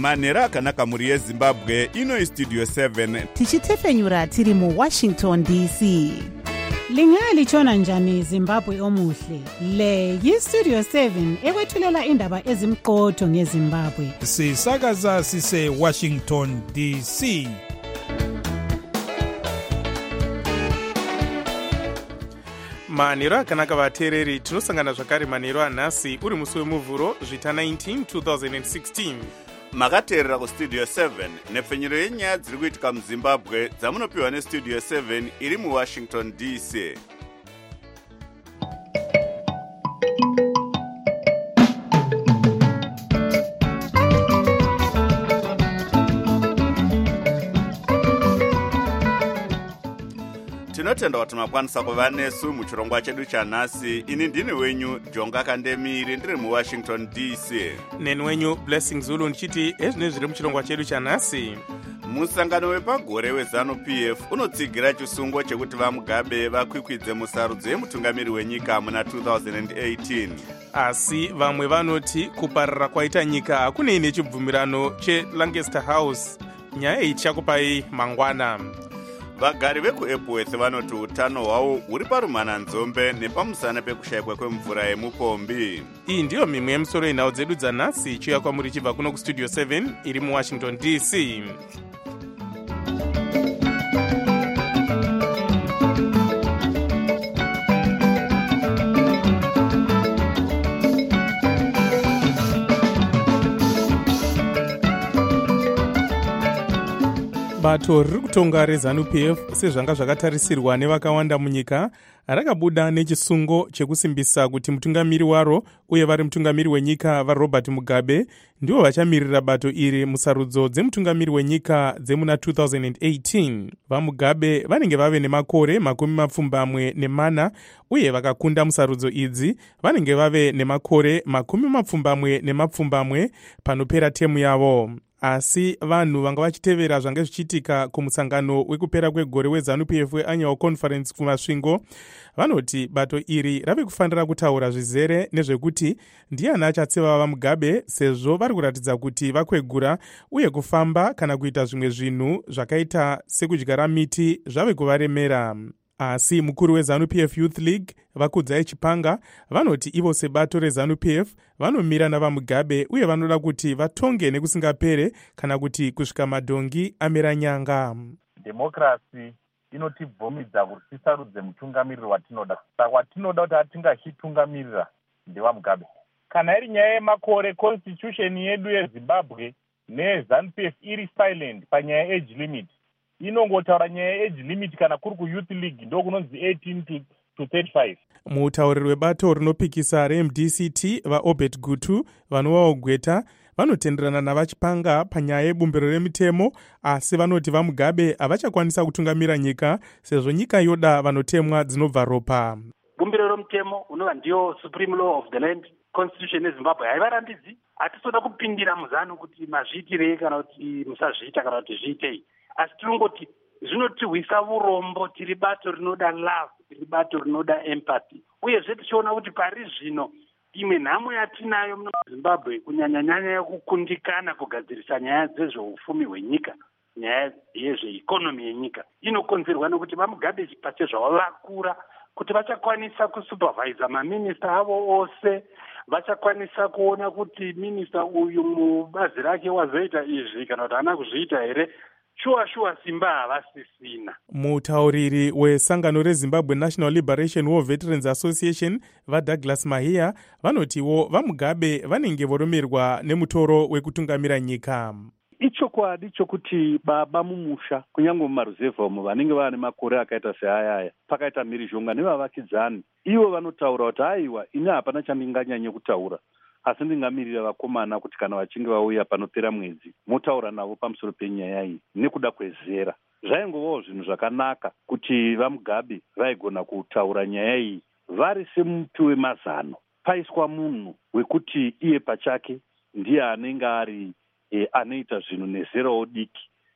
manhero akanaka mhuri yezimbabwe. Ino istudio 7 tichitefenyura tiri muWashington DC. Lingalitshona njani Zimbabwe omuhle? Le yistudio 7 ekwethulela indaba ezimqotho ngeZimbabwe. Sisakaza sise Washington DC. Manhero akanaka vateereri, tinosangana zvakare manhero anhasi uri musi wemuvhuro zvita 19 2016. makateerera kustudio 7 nepfenyero yenyaya dziri kuitika muzimbabwe dzamunopiwa nestudio 7 iri muWashington DC. tinotenda kuti makwanisa kuva nesu muchirongwa chedu chanhasi. Ini ndini wenyu Jonga Kandemiri, ndiri muWashington DC. Neni wenyu Blessing Zulu ndichiti ezvine zviri muchirongwa chedu chanhasi. Musangano wepagore weZANU-PF unotsigira chisungo chekuti vaMugabe vakwikwidze musarudzo yemutungamiri wenyika muna 2018. Asi vamwe vanoti kuparara kwaita nyika hakunei nechibvumirano cheLancaster House. Nyaya iyi tichakupai mangwana. Vagari vekuEpworth vanoti utano hwavo huri parumananzombe nepamusana pekushayikwa kwemvura yemupombi. Iyi ndiyo mimwe yemusoro yenhau dzedu dzanhasi chiuya kwamuri chibva kuno kustudio 7 iri muWashington DC. Bato riri kutonga reZANU-PF sezvanga zvakatarisirwa nevakawanda munyika rakabuda nechisungo chekusimbisa kuti mutungamiri waro uye vari mutungamiri wenyika vaRobert Mugabe ndivo vachamirira bato iri musarudzo dzemutungamiri wenyika dzemuna 2018. VaMugabe vanenge vave nemakore 24 uye vakakunda musarudzo idzi vanenge vave nemakore 40 panopera temu yavo. Asi vanhu vanga vachitevera zvange zvichiitika kumusangano wekupera kwegore weZANU-PF weannual conference kumasvingo vanoti bato iri rave kufanira kutaura zvizere nezvekuti ndiani achatseva vaMugabe sezvo vari kuratidza kuti vakwegura uye kufamba kana kuita zvimwe zvinhu zvakaita sekudyara miti zvave kuvaremera. Asi mukuru weZANU-PF Youth League Vakudzai Chipanga vanoti ivo sebato reZANU-PF vanomira navaMugabe uye vanoda kuti vatonge nekusingapere kana kuti kusvika madhongi amera nyanga. Demokrasi inotibvumidza kuti tisarudze mutungamiriri watinoda. Saka watinoda kuti atingachitungamirira ndevaMugabe. Kana iri nyaya yemakore, constitution yedu yeZimbabwe neZANU-PF iri silent panyaya age limit. Inongotaura nyaya age limit kana kuri kuYouth League ndokunonzi 18 to 35. Mutauriri webato rinopikisa reMDCT vaObert Gutu vanovawo Gweta vanotenderana navaChipanga panyaya yebumbiro remitemo, asi vanoti vaMugabe havachakwanisa kutungamira nyika sezvo nyika yoda vanotemwa dzinobva ropa. Bumbiro remutemo unova ndiyo supreme law of the land, constitution yeZimbabwe haivarambidzi. Hatisoda kupindira muzano kuti mazviitirei kana kuti musazviita kana kuti zviitei. Asi tinongoti zvinotirwisa urombo, tiri bato rinoda love, tiri bato rinoda empathy. Uyezve tichiona kuti pari zvino imwe nhamo yatinayo muZimbabwe kunyanya-nyanya yekukundikana kugadzirisa nyaya dzezveupfumi hwenyika, nyaya yezveikonomi yenyika, inokonzerwa nekuti vaMugabe pachezvavo vakura kuti vachakwanisa kusupervisa maminista avo ose, vachakwanisa kuona kuti minista uyu mubazi rake wazoita izvi kana kuti haana kuzviita here. Shuwa simba havasisina. Mutauriri wesangano reZimbabwe National Liberation War Veterans Association vaDouglas Mahia vanotiwo vaMugabe vanenge voromerwa nemutoro wekutungamira nyika. Ichokwadi chokuti baba mumusha kunyange mumaruzevha umo vanenge vane makore akaita seayaya pakaita mhirizhonga nevavakidzani ivo vanotaura kuti aiwa ini hapana chandinganyanye kutaura asi ndingamirira vakomana kuti kana vachinge vauya panopera mwedzi motaura navo pamusoro penyaya iyi nekuda kwezera. Zvaingovawo zvinhu zvakanaka kuti vaMugabe vaigona kutaura nyaya iyi vari semuti wemazano, paiswa munhu wekuti iye pachake ndiye anenge ari anoita zvinhu nezerawo diki.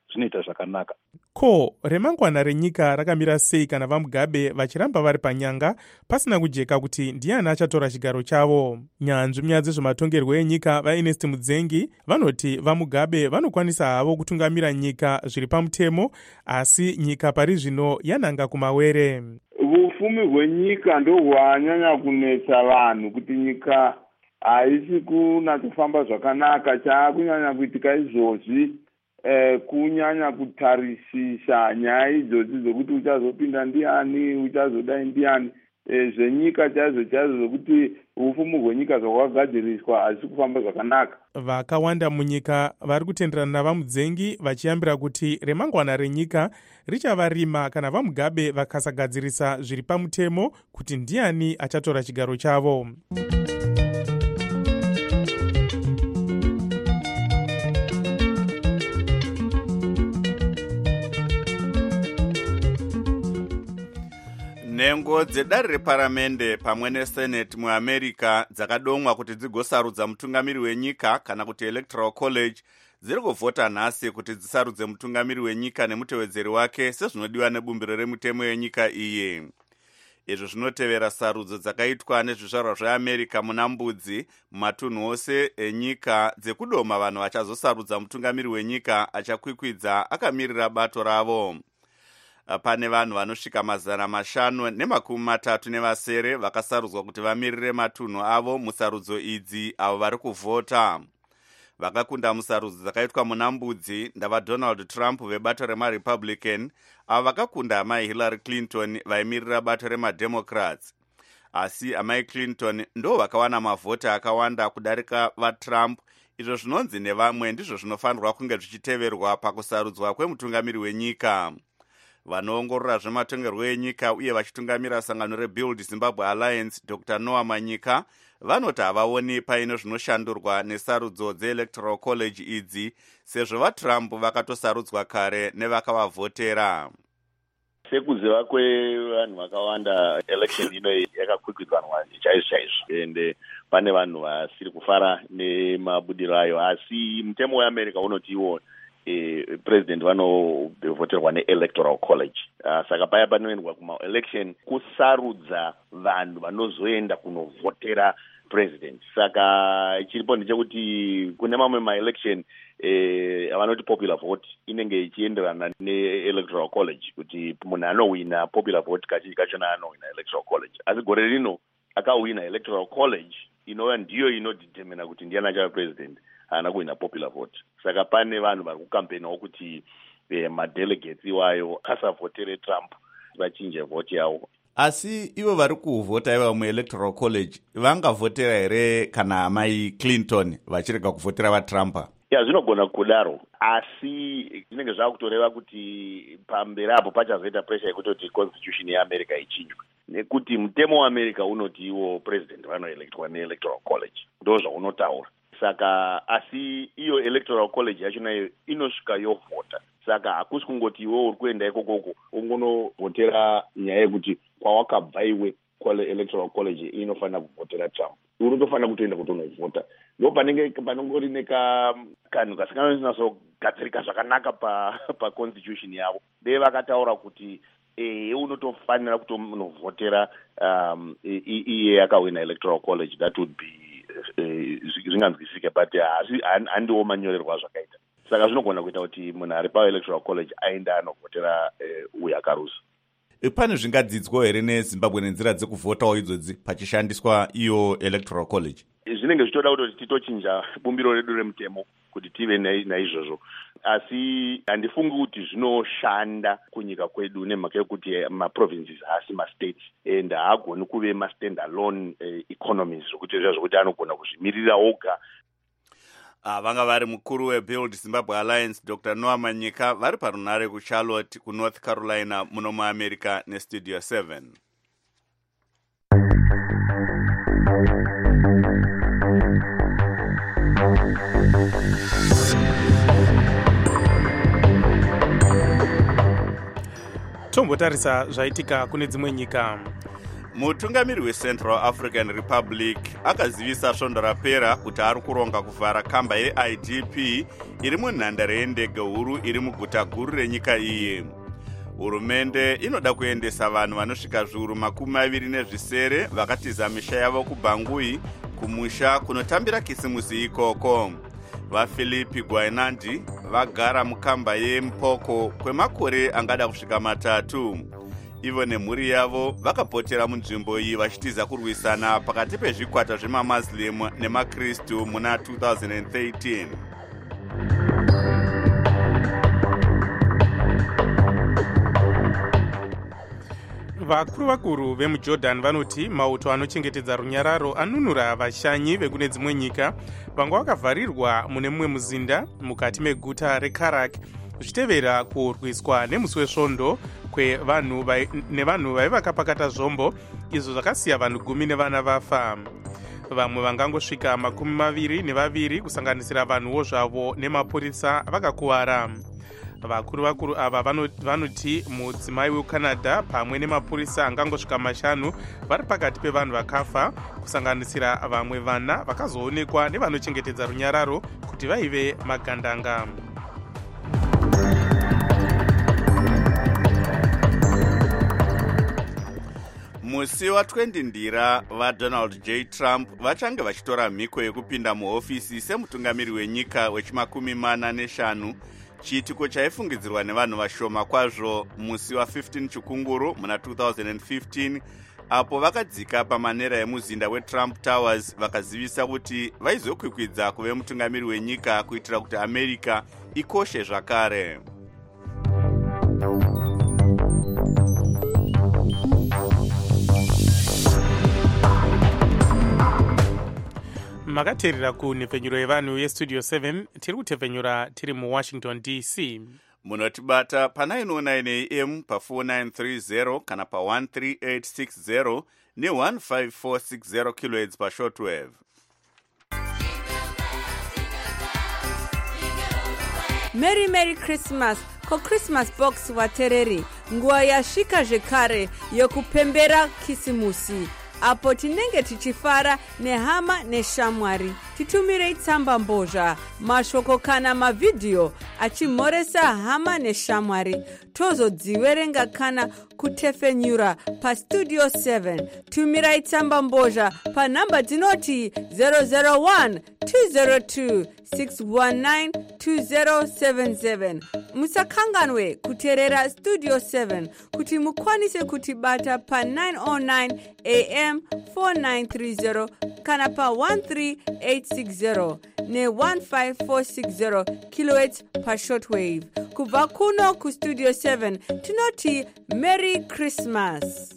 zvinoita zvakanaka. Ko remangwana renyika rakamira sei kana vaMugabe vachiramba vari panyanga pasina kujeka kuti ndiani achatora chigaro chavo? Nyanzvi munyaya dzezvematongerwo enyika vaErnest Mudzengi vanoti vaMugabe vanokwanisa havo kutungamira nyika zviri pamutemo, asi nyika pari zvino yananga kumawere. Ufumi hwenyika ndo hwanyanya kunetsa vanhu, kuti nyika haisi kunatsofamba zvakanaka. Chaakunyanya kuitika izvozvi kunyanya kutarisisa nyaya idzodzi dzokuti uchazopinda ndiani, uchazodai ndiani, zvenyika chaizvo zokuti ufumi hwenyika zvawagadziriswa hazisi kufamba zvakanaka. Vakawanda munyika vari kutenderana navaMudzengi vachiyambira kuti remangwana renyika richava rima kana vaMugabe vakasagadzirisa zviri pamutemo kuti ndiani achatora chigaro chavo. Nhengo dzedare reparamende pamwe neseneti muAmerica dzakadomwa kuti dzigosarudza mutungamiri wenyika kana kuti electoral college dziri kuvhota nhasi kuti dzisarudze mutungamiri wenyika nemutevedzeri wake sezvinodiwa nebumbiro remutemo yenyika iyi. Izvo zvinotevera sarudzo dzakaitwa nezvizvarwa zveAmerica muna Mbudzi mumatunhu ose enyika dzekudoma vanhu vachazosarudza mutungamiri wenyika achakwikwidza akamirira bato ravo. Pane vanhu vanosvika 530 vakasarudzwa kuti vamirire matunhu avo musarudzo idzi avo vari kuvhota. Vakakunda musarudzo dzakaitwa muna Mbudzi ndavaDonald Trump vebato remaRepublican, avo vakakunda amai Hillary Clinton vaimirira bato remaDemocrats. Asi amai Clinton ndo vakawana mavhota akawanda kudarika vaTrump, izvo zvinonzi nevamwe ndizvo zvinofanirwa kunge zvichiteverwa pakusarudzwa kwemutungamiri wenyika. Vanoongorora zvematongerwo enyika uye vachitungamira sangano reBuild Zimbabwe Alliance, Dr. Noah Manyika, vanoti havaoni paino zvinoshandurwa nesarudzo dzeelectoral college idzi, sezvo vaTrump vakatosarudzwa kare nevakavavhotera. Sekuziva kwevanhu vakawanda, election ino yakakwikwidwanwa chaizvo, ende pane vanhu vasiri kufara nemabudiro ayo, asi mutemo weAmerica unoti iwo president vanovhoterwa neelectoral college. Saka paya panoendwa kuma-election kusarudza vanhu vanozoenda kunovhotera president. Saka chiripo ndechekuti kune mamwe ma-election vanoti popular vote inenge ichienderana neelectoral college, kuti munhu anowina popular vote kazhinji kachona anowina electoral college. Asi gore rino akawina electoral college inova ndiyo inodetermina kuti ndiani achava president, haana kuwina popular vote. Saka pane vanhu vari kukampenawo kuti madelegates iwayo asavhotere Trump vachinje vote yavo. Asi ivo vari kuvhota iva muelectoral college vangavhotera here kana amai Clinton vachirega kuvhotera vaTrump? Zvinogona kudaro, asi zvinenge zvakutoreva kuti pamberi apo pachazoita pressure yekutoti constitution yeAmerica ichinjwe, nekuti mutemo weAmerica unoti iwo president vanoelectwa neelectoral college, ndo zvaunotaura. Saka asi iyo electoral college yachona iyo inosvika yovhota. Saka hakusi kungoti iwe uri kuenda ikokoko ungonovhotera nyaya yekuti kwawakabva iwe electoral college inofanira kuvhotera Trump. Unotofanira kutoenda kutonovhota. Ndo panongori nekanhu kasinganyatsogadzirika zvakanaka paconstitution yavo. Dei vakataura kuti unotofanira kutonovhotera iye akawina electoral college. That would be zvinganzwisike, but handiwo manyorerwa zvakaita. Saka zvinogona kuita kuti munhu ari paelectoral college aenda anovhotera uyo akarusa. Pane zvingadzidzwa here neZimbabwe nenzira dzekuvhotawo idzodzi pachishandiswa iyo electoral college? Zvinenge zvichitoda kuti titochinja bumbiro redu remutemo kuti tive naizvozvo, asi handifungi kuti zvinoshanda kunyika kwedu nemhaka yekuti maprovinces haasi mastates, and haagoni kuve mastand alone economies zvokuti zvokuti anogona kuzvimirira oga. Vanga vari mukuru weBuild Zimbabwe Alliance, Dr. Noah Manyika, vari parunare kuCharlotte kuNorth Carolina muno muAmerica neStudio 7. Tombotarisa zvaitika kune dzimwe nyika. mutungamiri weCentral African Republic akazivisa svondo rapera kuti ari kuronga kuvhara kamba yeIDP iri munhandare yendege huru iri muguta guru renyika iyi. Hurumende inoda kuendesa vanhu vanosvika zviuru 27 vakatiza misha yavo kuBangui kumusha kunotambira kisimusi ikoko. VaPhilipi Gwainandi vagara mukamba yeMpoko kwemakore angada kusvika 3. Ivo nemhuri yavo vakapotera munzvimbo iyi vachitiza kurwisana pakati pezvikwata zvemaMuslim nemaKristu muna 2013. vakuru vemujordan vanoti mauto anochengetedza runyararo anunura vashanyi vekune dzimwe nyika vanga vakavharirwa mune mumwe muzinda mukati meguta reKarak zvichitevera kurwiswa nemusi wesvondo nevanhu vaiva vakapakata zvombo izvo zvakasiya vanhu 10 nevana vafa. Vamwe vangangosvika 22 kusanganisira vanhuwo zvavo nemapurisa vakakuwara. Vakuru ava vanoti mudzimai weCanada pamwe nemapurisa angangosvika 5 vari pakati pevanhu vakafa kusanganisira vamwe vana vakazoonekwa nevanochengetedza runyararo kuti vaive magandanga. Musi wa20 ndira vaDonald J. Trump vachange vachitora mhiko yekupinda muhofisi semutungamiri wenyika wechi45 chiitiko chaifungidzirwa nevanhu vashoma kwazvo musi wa15 chikunguru muna 2015 apo vakadzika pamanera emuzinda weTrump Towers vakazivisa kuti vaizokwikwidza kuve mutungamiri wenyika kuitira kuti America ikoshe zvakare. makateerera kunhepfenyuro yevanhu yestudio 7 tiri kutepfenyura tiri muWashington DC. Munotibata pa 909 AM pa 4930 kana pa 13860 ne 15460 kHz pa shortwave. Merry Christmas ko Christmas box watereri nguva yasvika zvekare yokupembera kisimusi apo tinenge tichifara nehama neshamwari. Titumirei tsamba mbozha, mashoko kana mavhidhiyo achimhoresa hama neshamwari. Tozodziverenga kana kutefenyura pa Studio 7. Tumirai tsamba mbozha pa namba dzinoti 001 202 619 2077. Musakanganwe kuteerera Studio 7 kuti mukwanise kutibata pa 909 AM 4930 kana pa 13860 ne 15460 kHz pa shortwave. Kubva kuno ku Studio 7 tinoti Merry Christmas.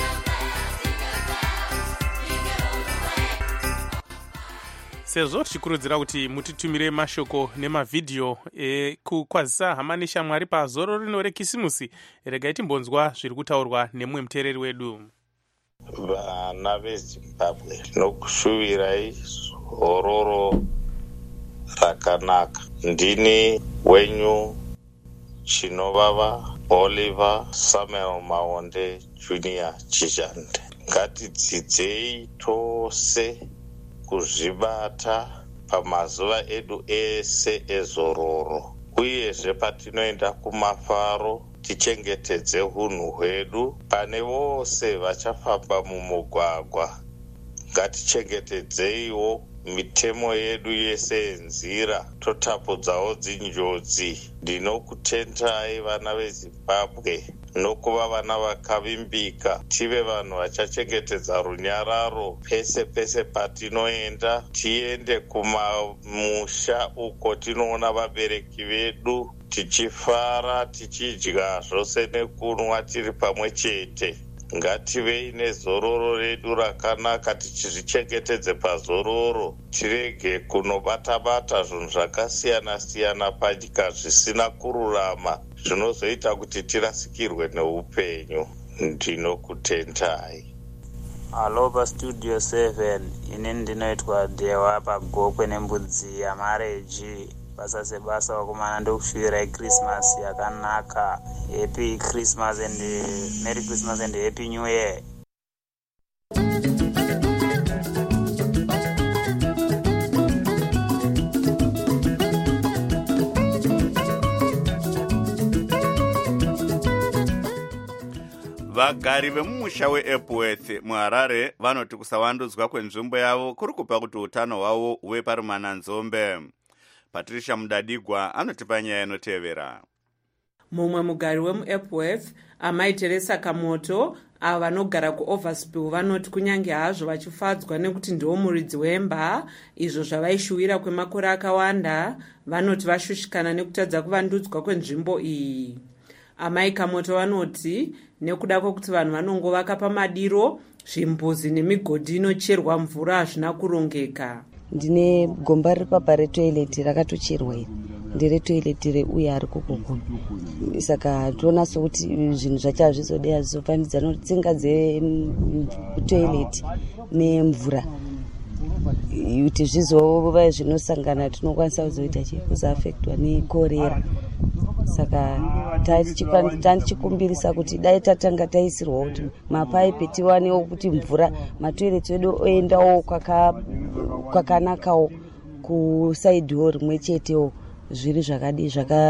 Sezvo tichikurudzira kuti mutitumire mashoko nemavhidhiyo ekukwazisa hama neshamwari pazoro rino rekisimusi, regai timbonzwa zviri kutaurwa nemumwe muteereri wedu. Vana veZimbabwe, nokushuvirai zororo rakanaka. Ndini wenyu chinovava Oliver Samuel Maonde Jr. Chijande. Ngatidzidzei tose kuzvibata pamazuva edu ese ezororo, uyezve patinoenda kumafaro tichengetedze hunhu hwedu. Pane vose vachafamba mumugwagwa, ngatichengetedzeiwo mitemo yedu yese yenzira, totapudzawo dzinjodzi. Ndinokutentai vana veZimbabwe nokuva vana vakavimbika, tive vanhu vachachengetedza runyararo pese pese patinoenda. Tiende kumamusha uko tinoona vabereki vedu tichifara, tichidya zvose nekunwa tiri pamwe chete. Ngativei nezororo redu rakanaka, tichizvichengetedze pazororo. Tirege kunobata-bata zvinhu zvakasiyana siyana panyika zvisina kururama, zvinozoita kuti tirasikirwe neupenyu. Ndinokutentai. Halo paStudio 7, ini ndinoitwa Dewa Pagokwe nembudzi yamareji. Basa sebasa wakumana ndokushuvirai Christmas yakanaka. Happy Christmas and Merry Christmas and Happy New Year. vagari vemumusha weEpworth muharare vanoti kusavandudzwa kwenzvimbo yavo kuri kupa kuti utano hwavo huve parumananzombe. Patricia Mudadigwa anotipa nyaya inotevera. Mumwe mugari wemuEpworth, amai Teresa Kamoto, avo vanogara kuOverspill, vanoti kunyange hazvo vachifadzwa nekuti ndiwo muridzi wemba, izvo zvavaishuwira kwemakore akawanda, vanoti vashushikana nekutadza kuvandudzwa kwenzvimbo iyi. Amai Kamoto vanoti nekuda kwekuti vanhu vanongovaka pamadiro, zvimbuzi nemigodhi inocherwa mvura hazvina kurongeka. Ndine gomba riri papa retoileti rakatocherwa iri, nderetoileti reuye ari kokoko. Saka toona sokuti zvinhu zvacho hazvizodei hazvizofanidzana kuti tsinga dzetoileti nemvura kuti zvizova zvinosangana, tinokwanisa kuzoita kuzoafektwa nekorera. Saka tandichikumbirisa kuti dai tatanga taisirwa kuti mapaipi tiwanewo kuti mvura matoileti edu oendawo kwakanakawo kusaidhiwo rimwe chetewo, zviri zvakadi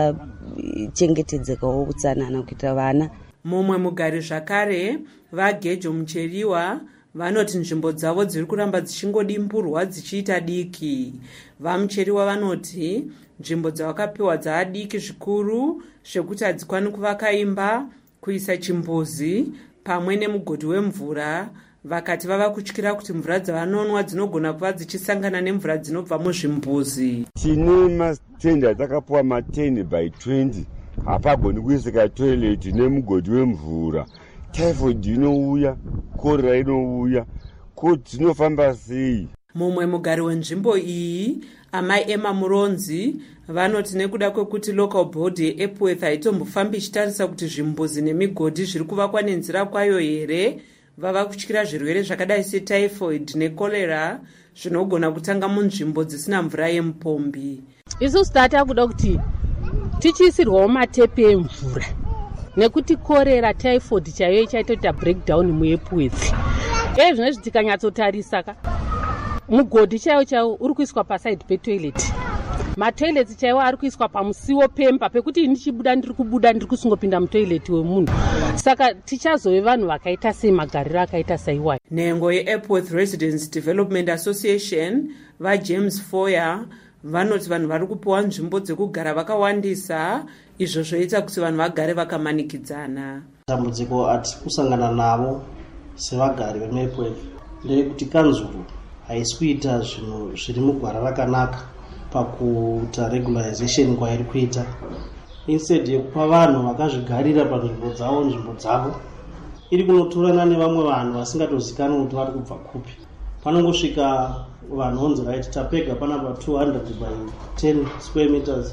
zvakachengetedzekawo utsanana kuitira vana. Mumwe mugari zvakare, vaGejo Mucheriwa, vanoti nzvimbo dzavo dziri kuramba dzichingodimburwa dzichiita diki. VaMucheriwa vanoti nzvimbo dzavakapiwa dzaadiki zvikuru zvekuti hadzikwani kuvaka imba, kuisa chimbuzi pamwe nemugodhi wemvura. Vakati vava kutyira kuti mvura dzavanonwa dzinogona kuva dzichisangana nemvura dzinobva muzvimbuzi. Tine matenda takapuwa 10 by 20, hapagoni kuisika toileti nemugodhi wemvura. Typhoid inouya, korera inouya, kuti dzinofamba sei? Mumwe mugari wenzvimbo iyi, amai Emma Muronzi, vanoti nekuda kwekuti local board yeEpworth haitombofambi ichitarisa kuti zvimbuzi nemigodhi zviri kuvakwa nenzira kwayo here, vava kutyira zvirwere zvakadai setyphoid nekorera zvinogona kutanga munzvimbo dzisina mvura yemupombi. Isusu tatakuda kuti tichiisirwawo matepi emvura, nekuti korera typhoid chaiyo ichaita breakdown muEpworth. Zvinezvi tikanyatsotarisa mugodhi chaiwo uri kuiswa paside petoileti, matoileti chaiwo ari kuiswa pamusiwo pemba pekuti ndichibuda ndiri kusingopinda mutoileti wemunhu. Saka tichazove vanhu vakaita sei, magariro akaita saiwa. Nhengo yeEpworth Residents Development Association, vaJames Foyer, vanoti vanhu vari kupiwa nzvimbo dzekugara vakawandisa, izvo zvoita kuti vanhu vagare vakamanikidzana. Dambudziko ati kusangana navo sevagari veEpworth ndeyekuti kanzuru haisi kuita zvinhu zviri mugwara rakanaka pakuita regularization kwairi kuita. Instead yekupa vanhu vakazvigarira panzvimbo dzavo, iri kunotorana nevamwe vanhu vasingatozikanwi kuti vari kubva kupi. Panongosvika vanhu onzi right, tapega panapa 200 by 10 square meters.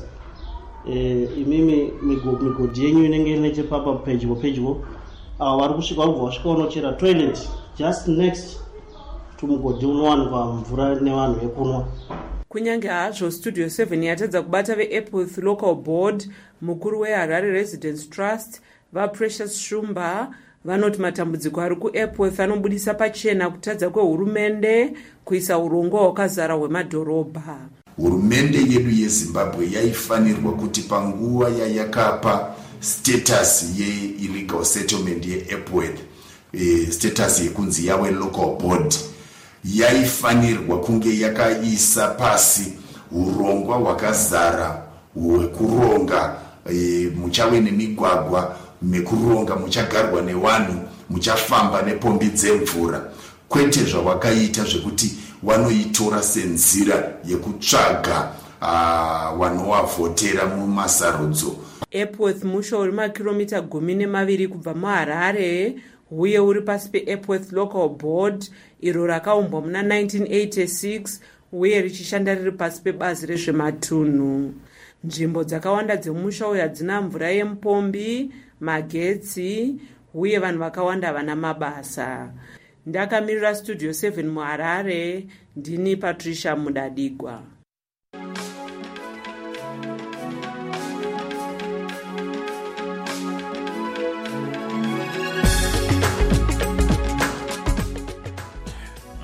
Imimi migodhi yenyu inenge nechepapa pedyo, avo vari kusvika vabva vasvika unochera toilet just next to mugodhi unowanikwa mvura nevanhu yekunwa. Kunyange hazvo Studio 7 yatadza kubata veEpworth Local Board, mukuru weHarare Residents Trust, vaPrecious Shumba, vanoti matambudziko ari kuEpworth anobudisa pachena kutadza kwehurumende kuisa urongwa hwakazara hwemadhorobha. Hurumende yedu yeZimbabwe yaifanirwa kuti panguva yayakapa status ye-illegal settlement yeEpworth, status yekunzi yave local board, yaifanirwa kunge yakaisa pasi urongwa hwakazara hwekuronga, muchave nemigwagwa mekuronga, muchagarwa nevanhu, muchafamba nepombi dzemvura, kwete zvawakaita zvekuti wanoitora senzira yekutsvaga vanovavhotera mumasarudzo. Epworth musha uri makilomita 12 kubva muHarare, uye uri pasi peEpworth Local Board, iro rakaumbwa muna 1986 uye richishanda riri pasi pebazi rezvematunhu. Nzvimbo dzakawanda dzemusha uyu hadzina mvura yemupombi, magetsi, uye vanhu vakawanda vana mabasa. Ndakamirira Studio 7 muHarare, ndini Patricia Mudadigwa.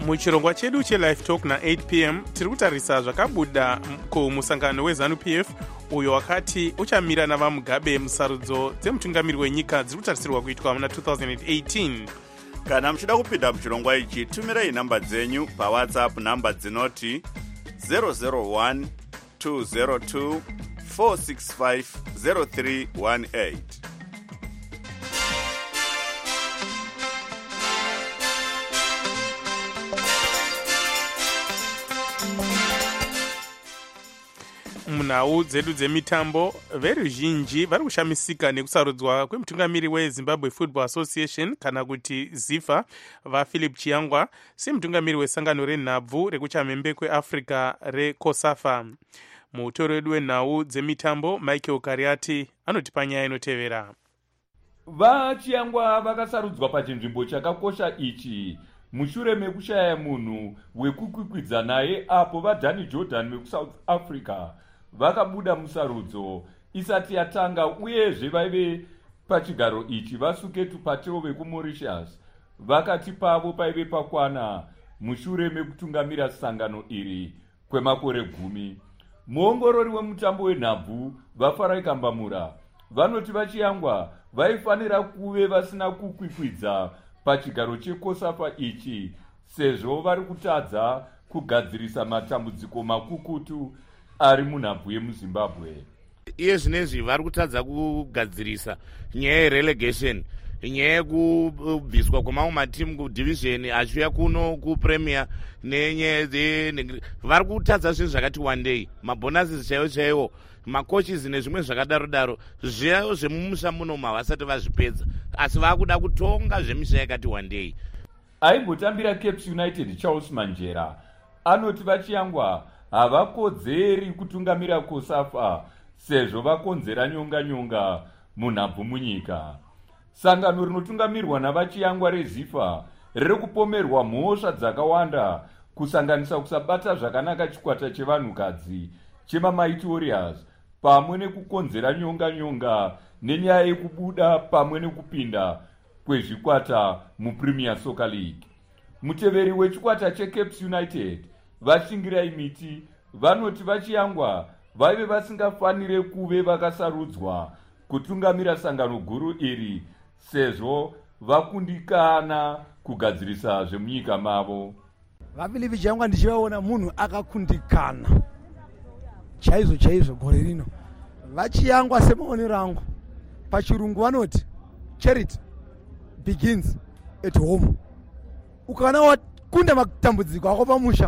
muchirongwa chedu chelive talk na8 p.m. tiri kutarisa zvakabuda kumusangano weZANU-PF uyo wakati uchamira navamugabe musarudzo dzemutungamiri wenyika dziri kutarisirwa kuitwa muna 2018. kana muchida kupinda muchirongwa ichi tumirai nhamba dzenyu pawhatsapp nhamba dzinoti 001 202 465 0318. munhau dzedu dzemitambo veruzhinji vari kushamisika nekusarudzwa kwemutungamiri weZimbabwe Football Association kana kuti ZIFA vaPhilip Chiyangwa semutungamiri wesangano renhabvu rekuchamhembe kweAfrica reCOSAFA. mutori wedu wenhau dzemitambo Michael Kariati anotipa nyaya inotevera. vaChiyangwa vakasarudzwa pachinzvimbo chakakosha ichi mushure mekushaya munhu wekukwikwidza naye apo vaDanny Jordan vekuSouth Africa vakabuda musarudzo isati yatanga, uyezve vaive pachigaro ichi vasuketu Pateo vekuMauritius vakati pavo paive pakwana mushure mekutungamira sangano iri kwemakore 10. muongorori wemutambo wenhabvu vaFarai Kambamura vanoti vaChiyangwa vaifanira kuve vasina kukwikwidza pachigaro cheCOSAFA ichi sezvo vari kutadza kugadzirisa matambudziko makukutu ari munhabvu yemuZimbabwe. iye zvinezvi vari kutadza kugadzirisa nyaya yerelegation, nyaya yekubviswa kwemamwe matimu kudivisheni achiuya kuno kupremier nenyaya vari kutadza zvinhu zvakati wandei, mabhonuses chaiwo chaiwo, makochis nezvimwe zvakadaro zviyayo zvemumusha munomu havasati vazvipedza, asi vakuda kutonga zvemisha yakati wandei. aimbotambira Cape United Charles Manjera anoti vaChiyangwa havakodzeri kutungamira COSAFA sezvo vakonzera nyonga munhabvu munyika. sangano rinotungamirwa navaChiyangwa reZIFA riri kupomerwa mhosva dzakawanda kusanganisa kusabata zvakanaka chikwata chevanhukadzi chemaMighty Warriors pamwe nekukonzera nyonga nenyaya yekubuda pamwe nekupinda kwezvikwata muPremier Soccer League. muteveri wechikwata cheCape United vaChingirai Miti vanoti vaChiyangwa vaive vasingafanire kuve vakasarudzwa kutungamira sangano guru iri sezvo vakundikana kugadzirisa zvemunyika mavo. vaPhilip Chiyangwa ndichivaona munhu akakundikana chaizvo gore rino. vaChiyangwa semaonero angu pachirungu vanoti charity begins at home. ukaona wakunda matambudziko ako pamusha,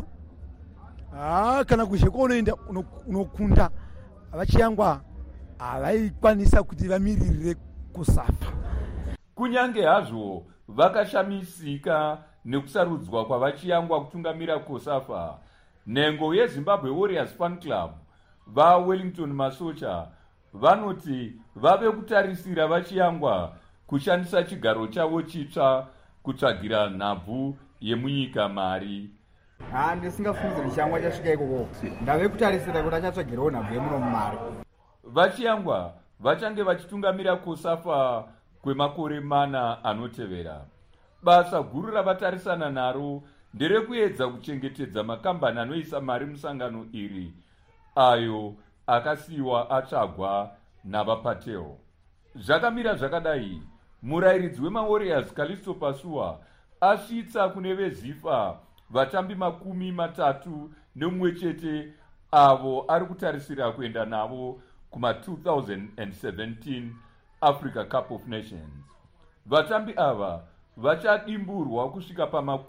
kana kuzhe kwaunoenda unokunda. vaChiyangwa havaikwanisa kuti vamiririre COSAFA. kunyange hazvo vakashamisika nekusarudzwa kwavaChiyangwa kutungamira COSAFA, nhengo yeZimbabwe Warriors Fan Club vaWellington Masocha vanoti vave kutarisira vaChiyangwa kushandisa chigaro chavo chitsva kutsvagira nhabvu yemunyika mari. ndisingafungidziri Chiyangwa chasvika ikoko, ndave kutarisira kuti achatsvagirawo nhabvu yemuno mumari. vaChiyangwa vachange vachitungamira COSAFA kwemakore 4 anotevera. basa guru ravatarisana naro nderekuedza kuchengetedza makambani anoisa mari musangano iri ayo akasiyiwa atsvagwa navaPateo. zvakamira zvakadai, murayiridzi wemaWarriors Kalisto Pasua asvitsa kune veZIFA vatambi 31 chete avo ari kutarisira kuenda navo kuma2017 Africa Cup of Nations. vatambi ava vachadimburwa kusvika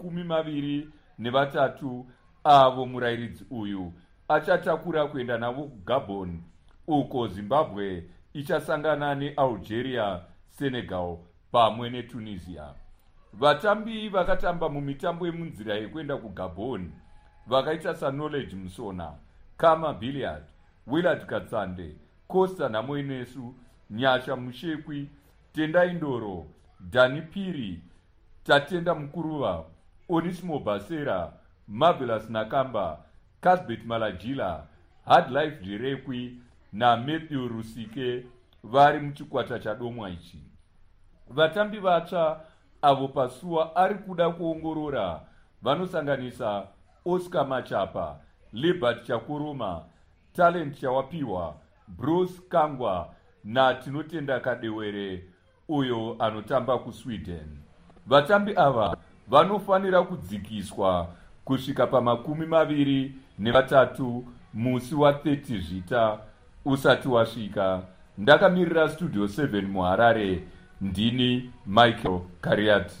pa23 avo murayiridzi uyu achatakura kuenda navo kuGabon, uko Zimbabwe ichasangana neAlgeria, Senegal pamwe neTunisia. vatambi vakatamba mumitambo yemunzira yekuenda kuGabon vakaita saKnowledge Musona, Kama Billiard, Willard Katsande, Costa Namoinesu, Nyasha Mushekwi, Tendai Ndoro, Dani Piri, Tatenda Mukuruva, Onisimo Basera, Marvelous Nakamba, Casbet Malajila, Hard Life Direkwi na Matthew Rusike vari muchikwata chadomwa ichi. vatambi vatsva avo Pasua ari kuda kuongorora vanosanganisa Oscar Machapa, Libert Chakuruma, Talent Chawapiwa, Bruce Kangwa naTinotenda Kadewere uyo anotamba kuSweden. Vatambi ava vanofanira kudzikiswa kusvika pa23 musi wa30 Zvita usati wasvika. Ndakamirira Studio 7 muHarare, ndini Michael Kariati.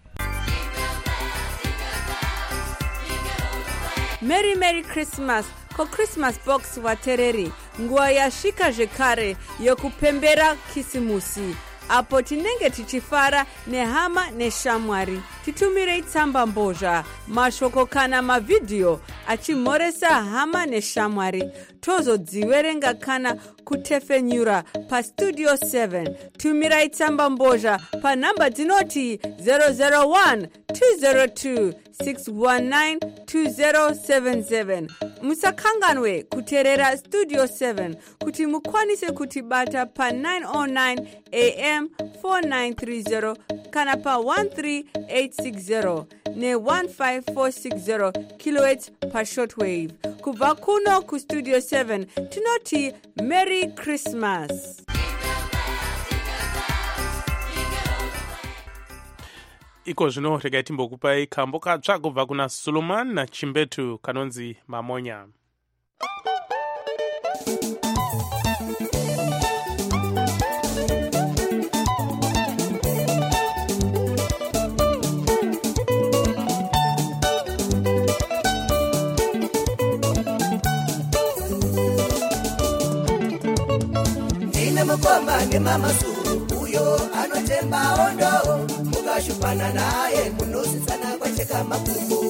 Merry Christmas ko Christmas box watereri. Nguwa yasvika zvekare yokupembera kisimusi. Apo tinenge tichifara nehama neshamwari. Titumirei tsamba mbozha, mashoko kana mavideo achimhoresa hama neshamwari. Tozodziverenga kana kutefenyura pa Studio 7. Tumirai tsamba mbozha pa namba dzinoti 001 202 619 2077. Musakanganwe kuteerera Studio 7 kuti mukwanise kutibata pa 909 AM 4930 kana pa 13860 ne 15460 kHz pa shortwave. Kubva kuno ku Studio 7 tinoti Merry Christmas. Iko zvino regai timbokupai kambo katsva kubva kuna Suleiman naChimbetu kanonzi Mamonya. Ndine mukoma nemama Suru uyo anotemba ondo. Mukashupana naye munositsana kwacheka makumbo.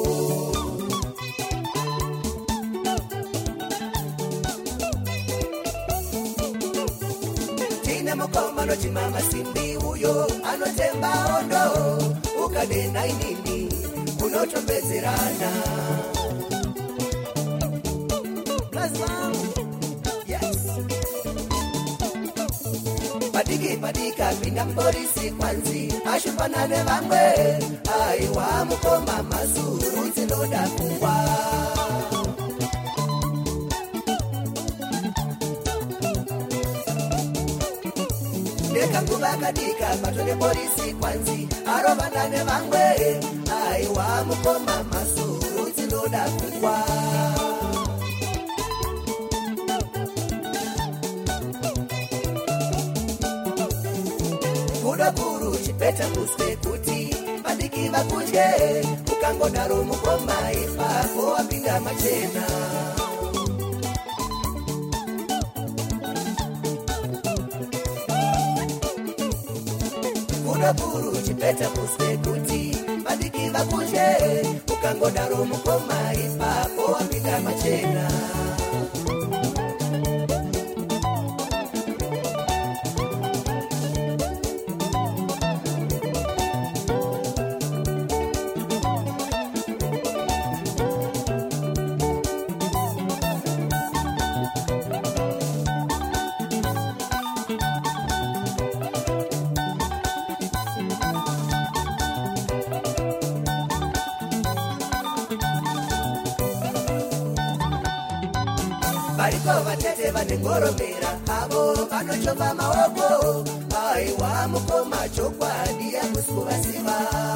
Tine mukoma noti mama Simbi uyo anotemba ondo. Ukadena inini unotombedzerana. Padika pinda mborisi kwanzi ashupana nevamwe aiwa mukoma Mazuru dzinoda kungwa. Nekanguva kadika patone borisi kwanzi arovana nevamwe aiwa mukoma Mazuru dzinoda kungwa. Kuru chipeta muswe kuti padiki vakudye ukangodaro mukoma ipapo wapinda machena. Kuru chipeta muswe kuti padiki vakudye ukangodaro mukoma ipapo wapinda machena. Bariko vatete vanengoromera avo vanochova maoko aiwa mukoma chokwadi yamusikuvaziva.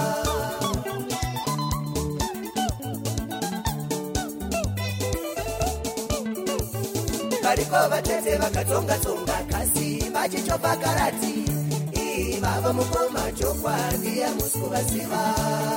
Bariko vatete vakatonga-tonga kasi vachichova karati ivava mukoma chokwadi yamusikuvaziva.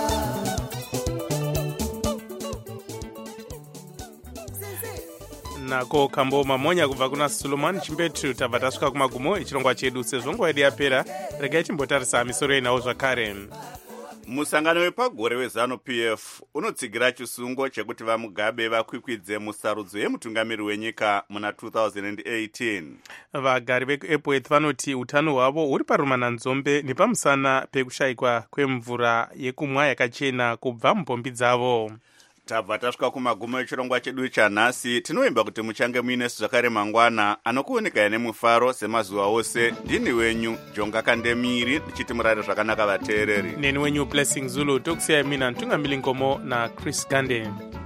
nako kambo Mamonya kubva kuna Suleiman Chimbetu. Tabva tasvika kumagumo echirongwa chedu. Sezvo nguva yedu yapera, regai timbotarisa misoro yenawo zvakare. Musangano wepagore weZANU-PF unotsigira chisungo chekuti vaMugabe vakwikwidze musarudzo yemutungamiri wenyika muna 2018. Vagari veEpworth vanoti utano hwavo huri parumananzombe nepamusana pekushayikwa kwemvura yekumwa yakachena kubva mupombi dzavo. tabva tasvika kumagumo echirongwa chedu chanhasi. Tinoimba kuti muchange muine zvakare mangwana anokuoneka nemufaro semazuva ose. Ndini wenyu Jonga Kandemiri ndichiti murare zvakanaka vateereri. Neni wenyu Blessing Zulu tokusiyai mina Ntungamili Ngomo na Chris Gande.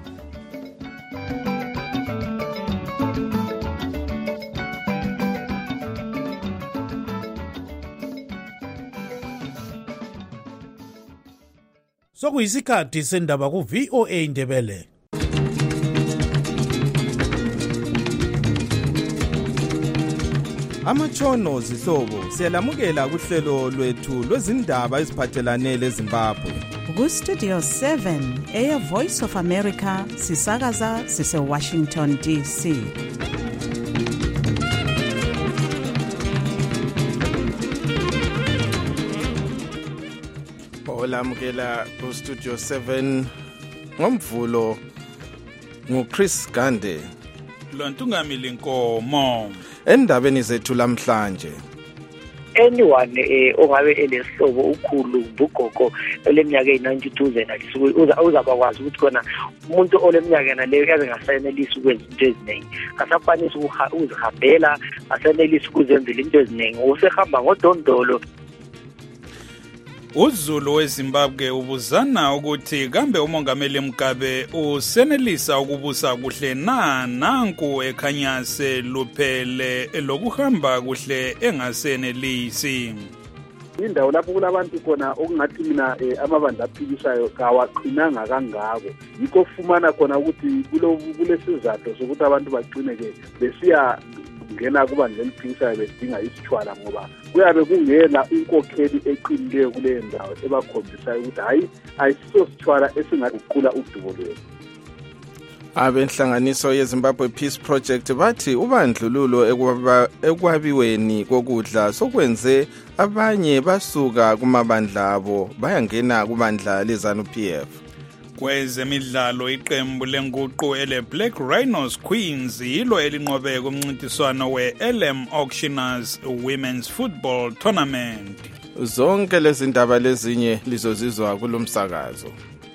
Sokuyisikhathi sendaba ku VOA Ndebele. Amatshono zihlobo siyalamukela kuhlelo lwethu lwezindaba eziphathelane leZimbabwe. Ku Studio 7 Air Voice of America sisakaza sise Washington DC. Olamukela ku Studio 7 ngomvulo nguChris Gande lo Ntungamili Nkomo. Endabeni zethu lamhlanje, anyone ongabe elesihlobo ukhulu bugogo oleminyaka e92 uzabakwazi ukuthi khona umuntu oleminyaka leyo yabe ngasayenelisi ukwenza into eziningi, akasakwanisi ukuzihambela, asayenelisi ukuzenzela into eziningi, usehamba ngodondolo. uZulu weZimbabwe ubuzana ukuthi kambe umongameli Mugabe usenelisa ukubusa kuhle na nanku ekhanya seluphele lokuhamba kuhle engasenelisi. Indawo lapho kulabantu khona okungathi mina amabandla aphikisayo kawaqinanga kangako, yikho kufumana khona ukuthi kulesizathu sokuthi abantu baqineke besiya ngena kubandla eliphikisayo bedinga isitshwala, ngoba kuyabe kungela inkokheli eqinileyo kule ndawo ebakhombisayo ukuthi hayi ayisiso sitshwala esingaguqula udubo lwethu. Abenhlanganiso yeZimbabwe Peace Project bathi ubandlululo ekwabiweni kokudla sokwenze abanye basuka kumabandla abo bayangena kubandla leZANU-PF. Kwezemidlalo iqembu lenguqu ele Black Rhinos Queens yilo elinqobe kumncintiswano we-LM Auctioneers Women's Football Tournament. Zonke lezi ndaba lezinye lizozizwa kulomsakazo.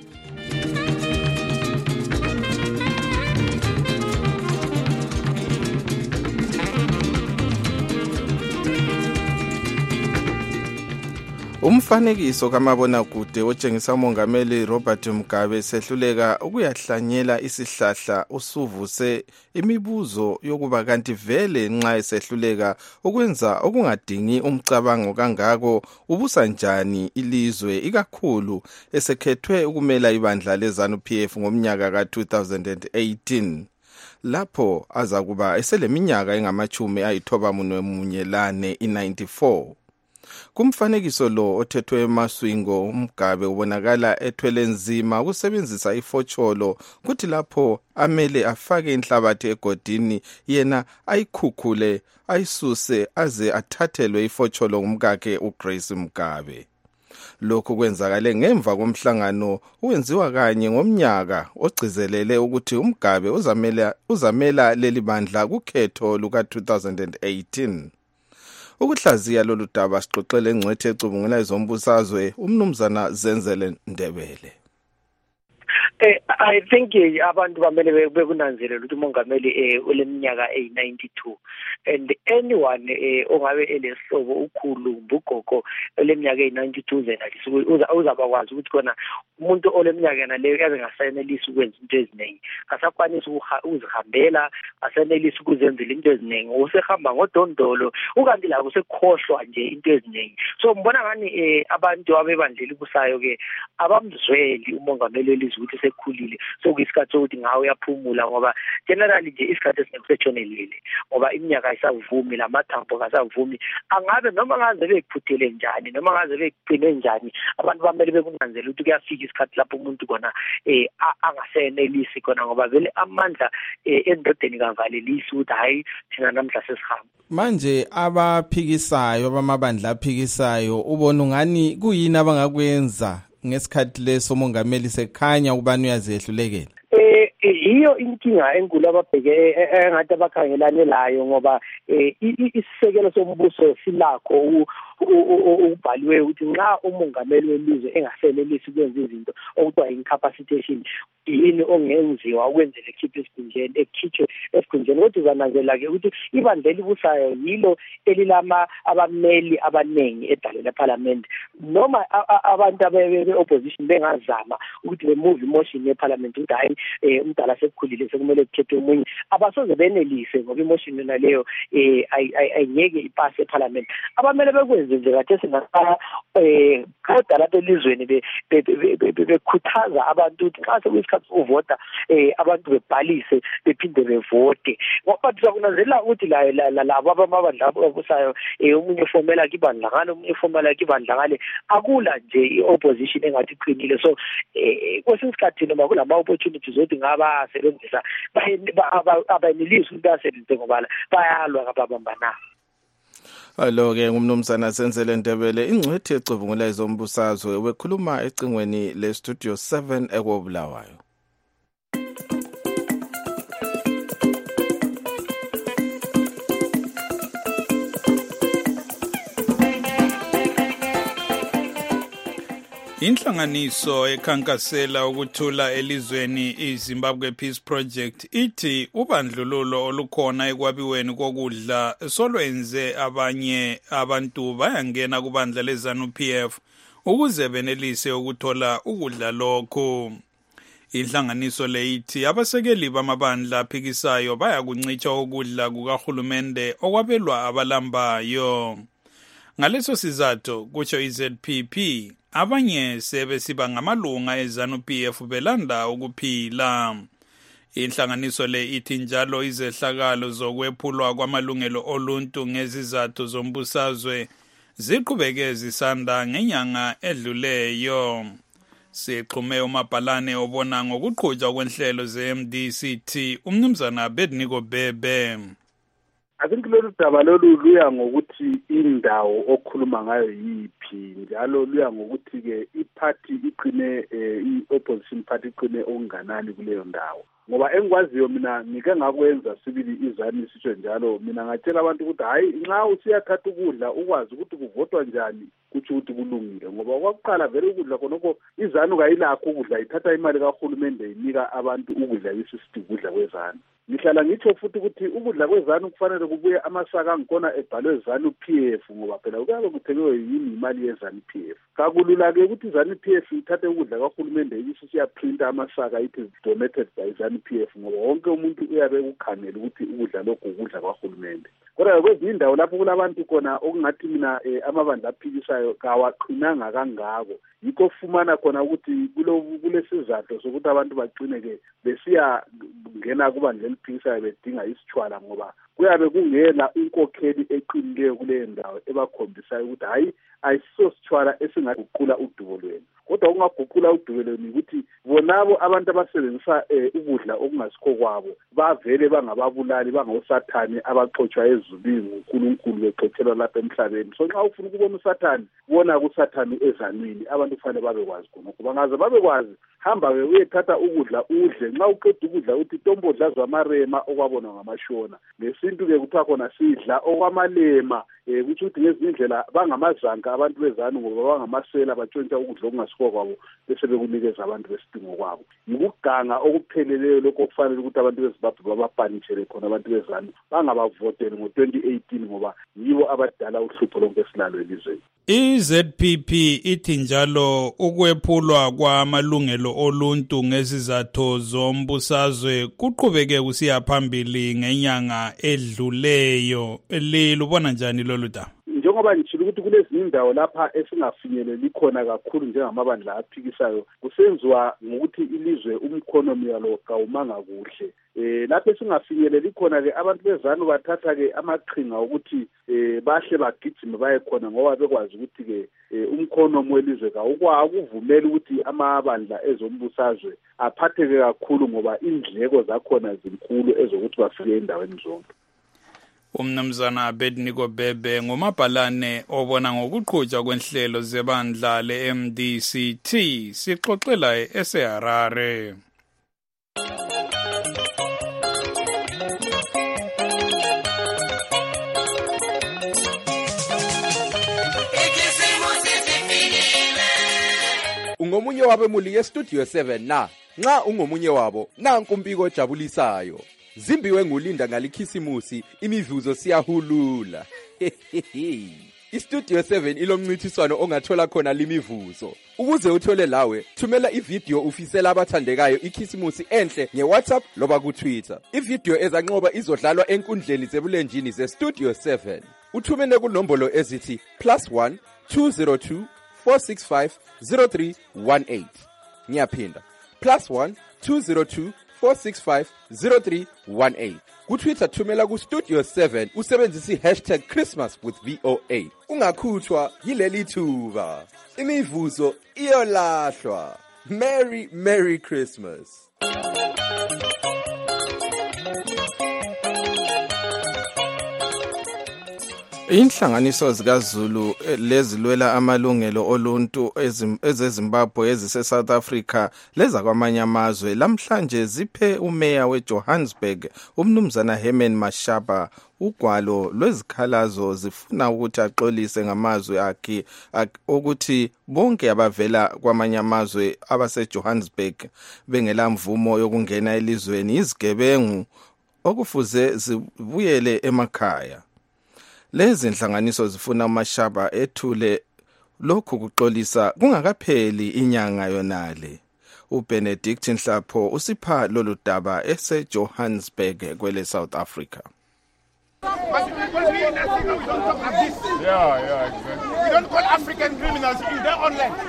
Umfanekiso kamabonakude otshengisa umongameli Robert Mugabe sehluleka ukuyahlanyela isihlahla usuvuse imibuzo yokuba kanti vele nxa esehluleka ukwenza okungadingi umcabango kangako ubusa njani ilizwe, ikakhulu esekhethwe ukumela ibandla leZANU-PF ngomnyaka ka-2018 lapho azakuba eseleminyaka engama-94 i-94. Kumfanekiso lo othethwe emaswingo, uMugabe ubonakala ethwele nzima ukusebenzisa ifotsholo, kuthi lapho amele afake inhlabathi egodini yena ayikhukhule ayisuse aze athathelwe ifotsholo ngumkakhe uGrace Mugabe. Lokhu kwenzakale ngemva komhlangano owenziwa kanye ngomnyaka ogcizelele ukuthi uMugabe uzamela leli bandla kukhetho luka 2018. Ukuhlaziya lolu daba sixoxele engcwethe ecubungela izombusazwe umnumzana Zenzele Ndebele. I think abantu bamele bekunanzelela ukuthi umongameli oleminyaka e92 and anyone ongabe elesihlobo ukhulu bugogo oleminyaka e92 uzabakwazi ukuthi khona umuntu oleminyaka leyo yabe ngasayenelisi ukwenza into eziningi, akasakwanisi ukuzihambela, asayenelisi ukuzenzela into eziningi, usehamba ngodondolo, ukanti la usekhohlwa nje into eziningi. So mbona ngani abantu abebandlela kusayo ke abamzweli umongameli elizwe ukuthi sekhulile, sokuyisikhathi sokuthi ngawe uyaphumula, ngoba generally nje isikhathi esinekusethonelile, ngoba iminyaka ayisavumi, lamathambo kasavumi. Angabe noma ngaze bekuphuthele njani, noma ngaze beqine njani, abantu bamele bekunanzela ukuthi kuyafika isikhathi lapho umuntu khona angasenelisi khona, ngoba vele amandla endodeni kavalelisi ukuthi hayi thina namhla sesihamba. Manje abaphikisayo, abamabandla aphikisayo, ubona ngani kuyini abangakwenza ngesikhathi leso mongameli sekhanya ubani uyazehlulekela? Hiyo inkinga enkulu ababheke engathi abakhangelane layo, ngoba isisekelo sombuso silakho ubhaliwe ukuthi nxa umongameli welizwe engasenelisi ukwenza izinto okuthiwa incapacitation yini ongenziwa ukwenzela ekhiphe ekhitshwe esikhundleni. Kodwa uzananzela-ke ukuthi ibandla elibusayo yilo elilama abameli abaningi edale lephalamende. Noma abantu abe-opposition bengazama ukuthi bemove imotion yephalamende ukuthi hayi umdala sekukhulile sekumele kukhethwe omunye, abasoze benelise ngoba imotion yona leyo ayingeke ipase ephalamende. Abamele bekwenze nje kade singaqala kodwa lapha elizweni bekhuthaza abantu ukuthi nxa sekuyisikhathi sokuvota abantu bebhalise bephinde bevote. Ngoba sizakunanzelela ukuthi labo abamabandla abusayo omunye efomela kibandla ngale omunye efomela kibandla ngale akula nje i-opposition engathi iqinile. So kwesinye isikhathi noma kulama opportunities ukuthi ngabasebenzisa abenelisi ukuthi basebenzise ngoba bayalwa ngababambana. Alo-ke ngumnumzana Senzele Ndebele, ingcwethi ecubungula ezombusazwe, wekhuluma ecingweni le-Studio 7 ekobulawayo. Inhlanganiso ekhankasela ukuthula elizweni iZimbabwe Peace Project ithi ubandlululo olukhona ekwabiweni kokudla solwenze abanye abantu bayangena kubandla leZANU-PF ukuze benelise ukuthola ukudla lokho. Inhlanganiso le ithi abasekeli bamabandla aphikisayo bayakuncitsha ukudla kukahulumende okwabelwa abalambayo. Ngaleso sizathu kutsho iZPP abanye sebesiba ngamalunga eZANU-PF belanda ukuphila. Inhlanganiso le ithi njalo izehlakalo zokwephulwa kwamalungelo oluntu ngezizathu zombusazwe ziqhubeke zisanda ngenyanga edluleyo. Sixhume umabhalane obona ngokuqhutshwa kwenhlelo ze-MDCT umnumzana Abednego Bebe. I think lolu daba lolu luya ngokuthi indawo okhuluma ngayo yiphi, njalo luya ngokuthi ke iparty iqine i-opposition party iqine okunganani kuleyo ndawo. Ngoba engikwaziyo mina ngike ngakwenza sibili izani sisho njalo, mina ngatshela abantu ukuthi hayi nxa usiyathatha ukudla ukwazi ukuthi kuvotwa njani kuthi ukuthi kulungile. Ngoba kwakuqala vele ukudla khonokho izanu kayilakho ukudla, ithatha imali kahulumende inika abantu ukudla yisithi ukudla kwezanu. Ngihlala ngitsho futhi ukuthi ukudla kwezanu kufanele kubuye amasaka angkhona ebhalwe ZANU-PF ngoba phela kuyabe kuthekiwe yini imali yeZANU-PF. Kakulula-ke ukuthi ZANU-PF ithathe ukudla kahulumende isiyaprinta amasaka ithi donated by ZANU-PF ngoba wonke umuntu uyabe ukukhangela ukuthi ukudla lokhu ukudla kwahulumende. Kodwa kwezinye indawo lapho kulabantu khona okungathi mina amabandla aphikisayo kawaqinanga kangako, yikho fumana khona ukuthi kulesizathu sokuthi abantu baqine-ke besiya ngena kubandla eliphikisayo bedinga isitshwala ngoba kuyabe kungela inkokheli eqinileyo kuleyo ndawo ebakhombisayo ukuthi hayi ayisiso sitshwala esingaguqula udubo lwenu. Kodwa kungaguqula udubo lwenu ukuthi bonabo abantu abasebenzisa ukudla okungasikho kwabo bavele bangababulali bangosathane abaxotshwa ezulwini uNkulunkulu bexotshelwa lapha emhlabeni. So nxa ufuna ukubona usathane, bona kusathane ezanwini. Abantu kufanele babekwazi khonokho. Bangaze babekwazi, hamba-ke uyethatha ukudla udle. Nxa uqeda ukudla uthi tombodla zamarema okwabonwa ngamashona. Ngesintu-ke kuthiwa khona sidla okwamalema, kutsho ukuthi ngezinye indlela bangamazanka abantu bezanu ngoba bangamasela batshontsha ukudla okungasikho kwabo bese bekunikeza abantu besidingo kwabo. Yikuganga okupheleleyo lokho kufanele ukuthi abantu beZimbabwe babapanishele khona abantu bezanu bangabavoteli ngo-2018 ngoba yibo abadala uhlupho lonke esilalo elizweni. iZPP ithi njalo ukwephulwa kwamalungelo oluntu ngezizathu zombusazwe kuqhubeke kusiya phambili ngenyanga edluleyo. Lubona njani lolu daba? Njengoba ngitshilo ukuthi kulezinye indawo lapha esingafinyeleli khona kakhulu njengamabandla aphikisayo, kusenziwa ngokuthi ilizwe umkhonomi yalo kawumanga kuhle. Lapho esingafinyeleli khona-ke abantu bezanu bathatha-ke amaqhinga ukuthi bahle bagijime baye khona ngoba bekwazi ukuthi-ke umkhonomi welizwe kawukuvumeli ukuthi amabandla ezombusazwe aphatheke kakhulu ngoba indleko zakhona zinkulu ezokuthi bafike endaweni zonke. Umnumzana Abednego Bebe ngumabhalane obona ngokuqhutshwa kwenhlelo zebandla le-MDCT. Sixoxela eHarare. ungomunye wabo emuli yeStudio 7 na nxa ungomunye wabo nanku umbiko ojabulisayo zimbiwe ngulinda ngalikhisimusi imivuzo siyahulula iStudio 7 ilomncintiswano ongathola khona limivuzo ukuze uthole lawe thumela ivideo ufisela abathandekayo ikhisimusi enhle ngeWhatsApp loba kuTwitter ivideo ezanqoba izodlalwa enkundleni zebulenjini zeStudio 7 uthumene kunombolo ezithi +1 202 465 0318 ngiyaphinda +1 202 465 0318 kuTwitter thumela kuStudio 7 usebenzisa #ChristmasWithVOA ungakhuthwa yileli thuba imivuzo iyolahlwa Merry Christmas. Inhlanganiso zikaZulu lezilwela amalungelo oluntu ezeZimbabwe ezise-South Africa leza kwamanye amazwe lamhlanje ziphe umeya weJohannesburg umnumzana Herman Mashaba ugwalo lwezikhalazo zifuna ukuthi axolise ngamazwi akhe ukuthi bonke abavela kwamanye amazwe abaseJohannesburg bengela mvumo yokungena elizweni izigebengu okufuze zibuyele emakhaya. Lezi nhlanganiso zifuna uMashaba ethule lokhu kuxolisa kungakapheli inyanga yonale. uBenedict Nhlapho usipha lolu daba eseJohannesburg kwele South Africa. Yeah, exactly. We don't call African criminals in their own land.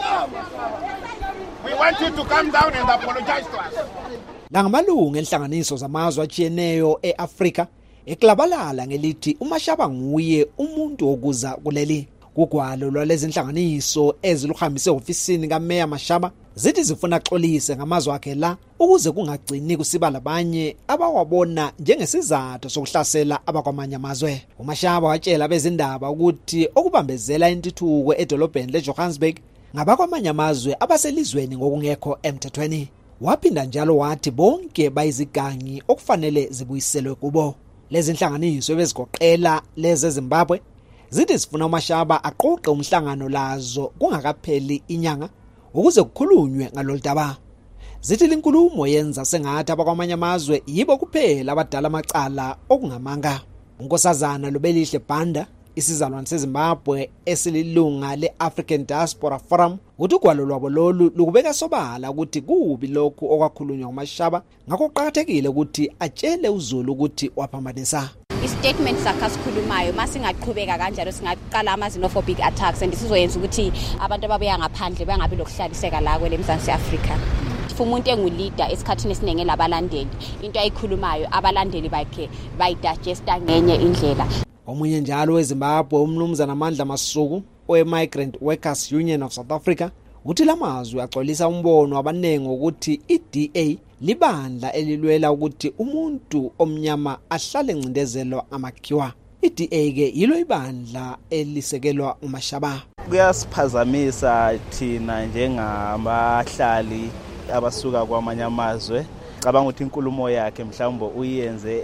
We want you to come down and apologize to us. Langamalungu enhlanganiso zamazwe ajiyeneyo eAfrika eklabalala ngelithi uMashaba nguye umuntu okuza kuleli kugwalo lwalezi inhlanganiso eziluhambise ofisini kaMeya Mashaba zithi zifuna xolise ngamazwi akhe la ukuze kungagcini kusiba labanye abawabona njengesizathu sokuhlasela abakwamanye amazwe. uMashaba watshela bezindaba ukuthi okubambezela intuthuko edolobheni leJohannesburg ngabakwamanye amazwe abaselizweni ngokungekho emthethweni. Waphinda njalo wathi bonke bayizigangi okufanele zibuyiselwe kubo. Lezi inhlanganiso ebezigoqela lezi eZimbabwe zithi sifuna uMashaba aqoqe umhlangano lazo kungakapheli inyanga ukuze kukhulunywe ngalolu daba. Zithi linkulumo yenza sengathi abakwamanye amazwe yibo kuphela abadala amacala okungamanga. uNkosazana Lobelihle Banda isizalwane seZimbabwe esililunga leAfrican Diaspora Forum uthi ugwalo lwabo lolu lukubeka sobala ukuthi kubi lokhu okwakhulunywa uMashaba ngakho kuqhakathekile ukuthi atshele uZulu ukuthi waphambanisa. Istatement sakhe asikhulumayo masingaqhubeka kanjalo singaqala ama-xenophobic attacks and sizoyenza ukuthi abantu ababuya ngaphandle bangabi lokuhlaliseka la kwele Mzansi Afrika. Umuntu enguleader esikhathini esiningi labalandeli into ayikhulumayo abalandeli bakhe bayidigesta ngenye indlela. Omunye njalo weZimbabwe umnumzana Amandla Masuku owe-Migrant Workers Union of South Africa uthi lamazwi axolisa umbono abanengi ukuthi iDA libandla elilwela ukuthi umuntu omnyama ahlale ncindezelwa amakhiwa. iDA ke yilo ibandla elisekelwa uMashaba. Kuyasiphazamisa thina njengabahlali abasuka kwamanye amazwe. Cabanga ukuthi inkulumo yakhe mhlawumbe uyenze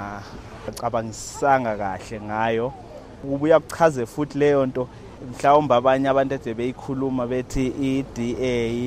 engacabangisanga kahle ngayo. Ubuya kuchaze futhi leyo nto mhlawumbe abanye abantu ede beyikhuluma bethi iDA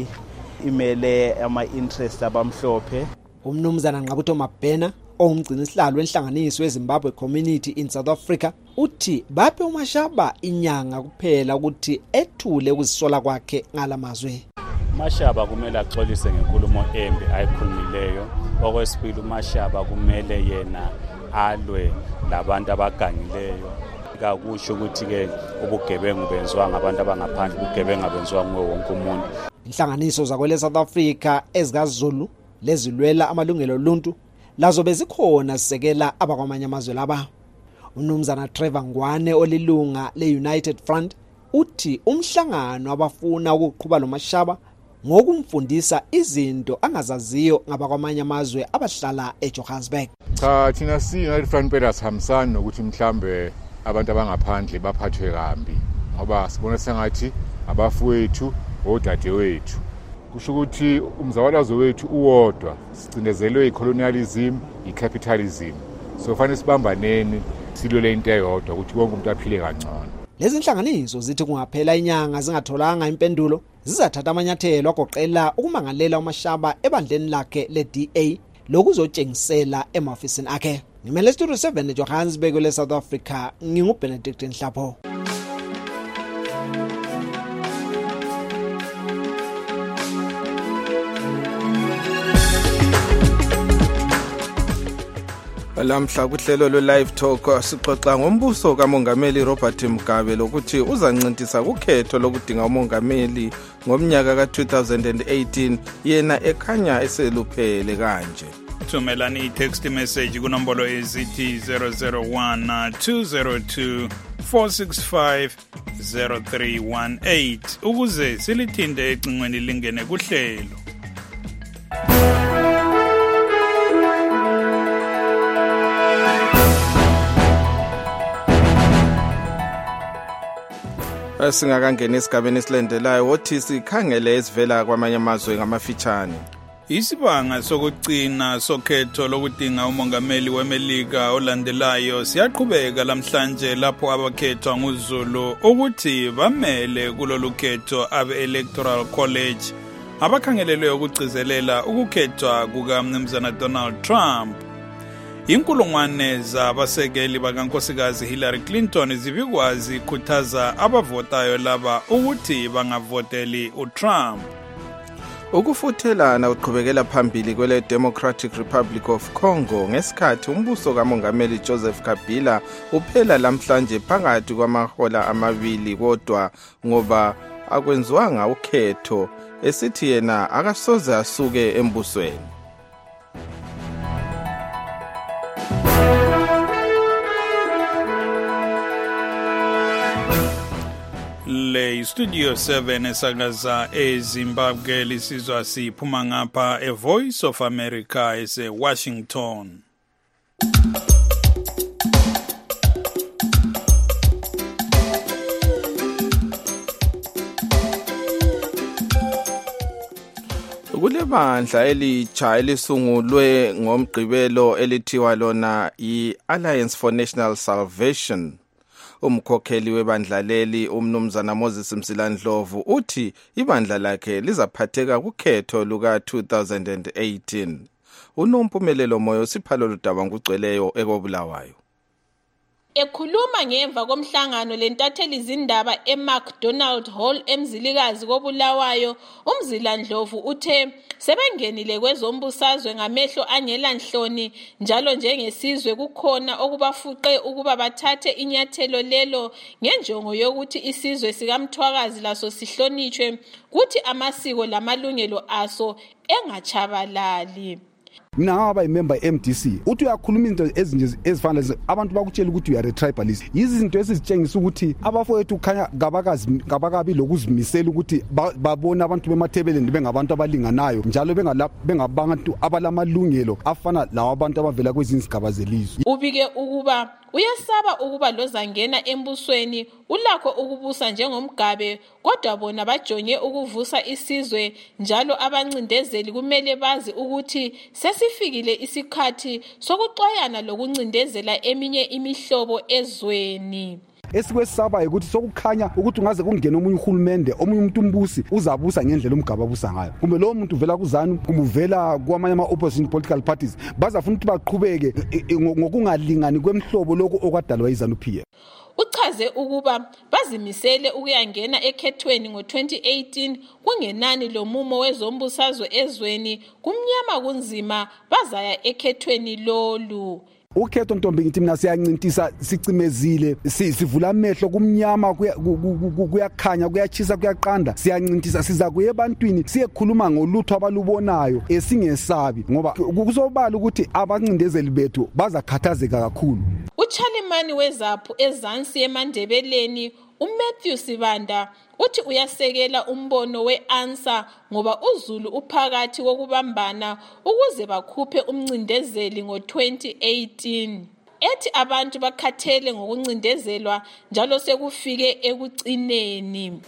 imele ama-interest abamhlophe. Umnumzana Nqabutho Mabhena ongumgcini sihlalo wenhlanganiso weZimbabwe Community in South Africa uthi baphe uMashaba inyanga kuphela ukuthi ethule ukuzisola kwakhe ngalamazwe. uMashaba kumele axolise ngenkulumo embi ayikhulumileyo. Okwesibili uMashaba kumele yena alwe labantu abagangileyo. Kakusho ukuthi ke ubugebengu benziwa ngabantu abangaphandle ubugebengu benziwa nguwe wonke umuntu. Inhlanganiso zakwele South Africa ezikaZulu lezilwela amalungelo oluntu lazo bezikhona sisekela abakwamanye amazwe laba. Umnumzana Trevor Ngwane olilunga leUnited Front uthi umhlangano abafuna ukuqhubha loMashaba ngokumfundisa izinto angazaziyo ngabakwamanye amazwe abahlala eJohannesburg. Cha thina siUnited Front phela sihambisana nokuthi mhlambe abantu abangaphandle baphathwe kambi ngoba sibona sengathi abafowethu odadewethu. Kusho ukuthi umzawalazo wethu uwodwa sicindezelwe icolonialism, icapitalism. So fanele sibambaneni silole into eyodwa ukuthi wonke umuntu aphile kangcono. Lezi inhlanganiso zithi kungaphela inyanga zingatholanga impendulo zizathatha amanyathelo agoqela ukumangalela uMashaba ebandleni lakhe le-DA lokuzotshengisela emafisini akhe. Ngimele Studio 7 eJohannesburg le South Africa, nginguBenedict Nhlapho. Lamhla kuhlelo lo live talk sixoxa ngombuso kaMongameli Robert Mugabe lokuthi uzancintisa kukhetho lokudinga umongameli ngomnyaka ka2018 yena ekhanya eseluphele kanje. Thumelani i-text message kunombolo ezithi 001 202 465 0318 ukuze silithinde ecingweni lingene kuhlelo. Singakangena esigabeni esilandelayo wothi sikhangele esivela kwamanye amazwe ngamafitshane. Isibanga sokugcina sokhetho lokudinga umongameli weMelika olandelayo siyaqhubeka lamhlanje lapho abakhethwa nguZulu ukuthi bamele kulolu khetho abe-Electoral College abakhangelelwe ukugcizelela ukukhethwa kukaMnumzana Donald Trump. Inkulungwane zabasekeli bakankosikazi Hillary Clinton zibikwazi khuthaza abavotayo laba ukuthi bangavoteli uTrump. Ukufuthelana uqhubekela phambili kwele Democratic Republic of Congo ngesikhathi umbuso kaMongameli Joseph Kabila uphela lamhlanje phakathi kwamahola amabili kodwa ngoba akwenziwanga ukhetho esithi yena akasoze asuke embusweni. Le Studio 7 esakaza eZimbabwe lisizwa siphuma ngapha eVoice of America eseWashington. Kulebandla elitsha elisungulwe ngomgqibelo elithiwa lona i-Alliance for National Salvation. Umkhokheli webandla leli umnumzana Moses Msilandlovu uthi ibandla lakhe lizaphatheka kukhetho luka 2018. Unompumelelo moyo siphalo ludaba ngugcweleyo ekobulawayo. Ekhuluma ngemva komhlangano lentatheli izindaba eMcDonald Hall emzilikazi koBulawayo, uMzilandlovu uthe sebengenile kwezombusazwe ngamehlo angelanhloni njalo njengesizwe kukhona okubafuqe ukuba bathathe inyathelo lelo ngenjongo yokuthi isizwe sikaMthwakazi laso sihlonitshwe kuthi amasiko lamalungelo aso engachabalali. Mina ngaba imember MDC uthi uyakhuluma into ezinje ezifana abantu bakutshela ukuthi you are a tribalist. Izinto esizitshengisa ukuthi abafowethu ukhanya ngabakabi lokuzimisela ukuthi babona abantu bemathebeleni bengabantu abalinganayo njalo bengabantu abalamalungelo afana lawa abantu abavela kwezinye izigaba zelizwe. Ubike ukuba uyasaba ukuba lozangena embusweni ulakho ukubusa njengomgabe kodwa bona bajonge ukuvusa isizwe njalo abancindezeli kumele bazi ukuthi sesifikile isikhathi sokuxwayana lokuncindezela eminye imihlobo ezweni. Esikwesabayo ukuthi sokukhanya ukuthi ungaze kungena omunye uhulumende omunye umuntu umbusi uzabusa ngendlela umgaba abusa ngayo kumbe lo muntu uvela kuzanu kumbe uvela kwamanye ama-opposition political parties bazafuna ukuthi baqhubeke ngokungalingani kwemhlobo lokhu okwadalwa iZANU-PF. Uchaze ukuba bazimisele ukuyangena ekhethweni ngo-2018 kungenani lomumo wezombusazwe ezweni kumnyama kunzima bazaya ekhethweni lolu. Ukhetho ntombi ngithi mina siyancintisa sicimezile sivula amehlo kumnyama kuyakhanya kuyachisa kuyaqanda siyancintisa siza kuye ebantwini siyekhuluma ngolutho abalubonayo esingesabi ngoba kusobala ukuthi abancindezeli bethu bazakhathazeka kakhulu. uChalimani wezaphu ezansi eMandebeleni uMatthew Sibanda uthi uyasekela umbono weANSA ngoba uZulu uphakathi kokubambana ukuze bakhuphe umncindezeli ngo-2018. Ethi abantu bakhathele ngokuncindezelwa njalo sekufike ekucineni.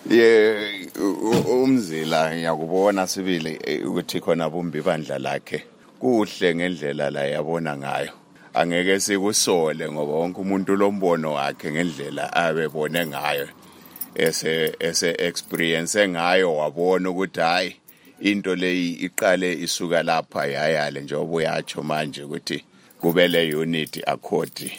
Umzila ngiyakubona sibili ukuthi khona bumbi bandla lakhe kuhle ngendlela la yabona ngayo. Angeke sikusole ngoba wonke umuntu lombono wakhe ngendlela abebone ngayo. ese experience ngayo wabona ukuthi hayi into leyi iqale isuka lapha yayale njengoba uyatsho manje ukuthi kube le unit accord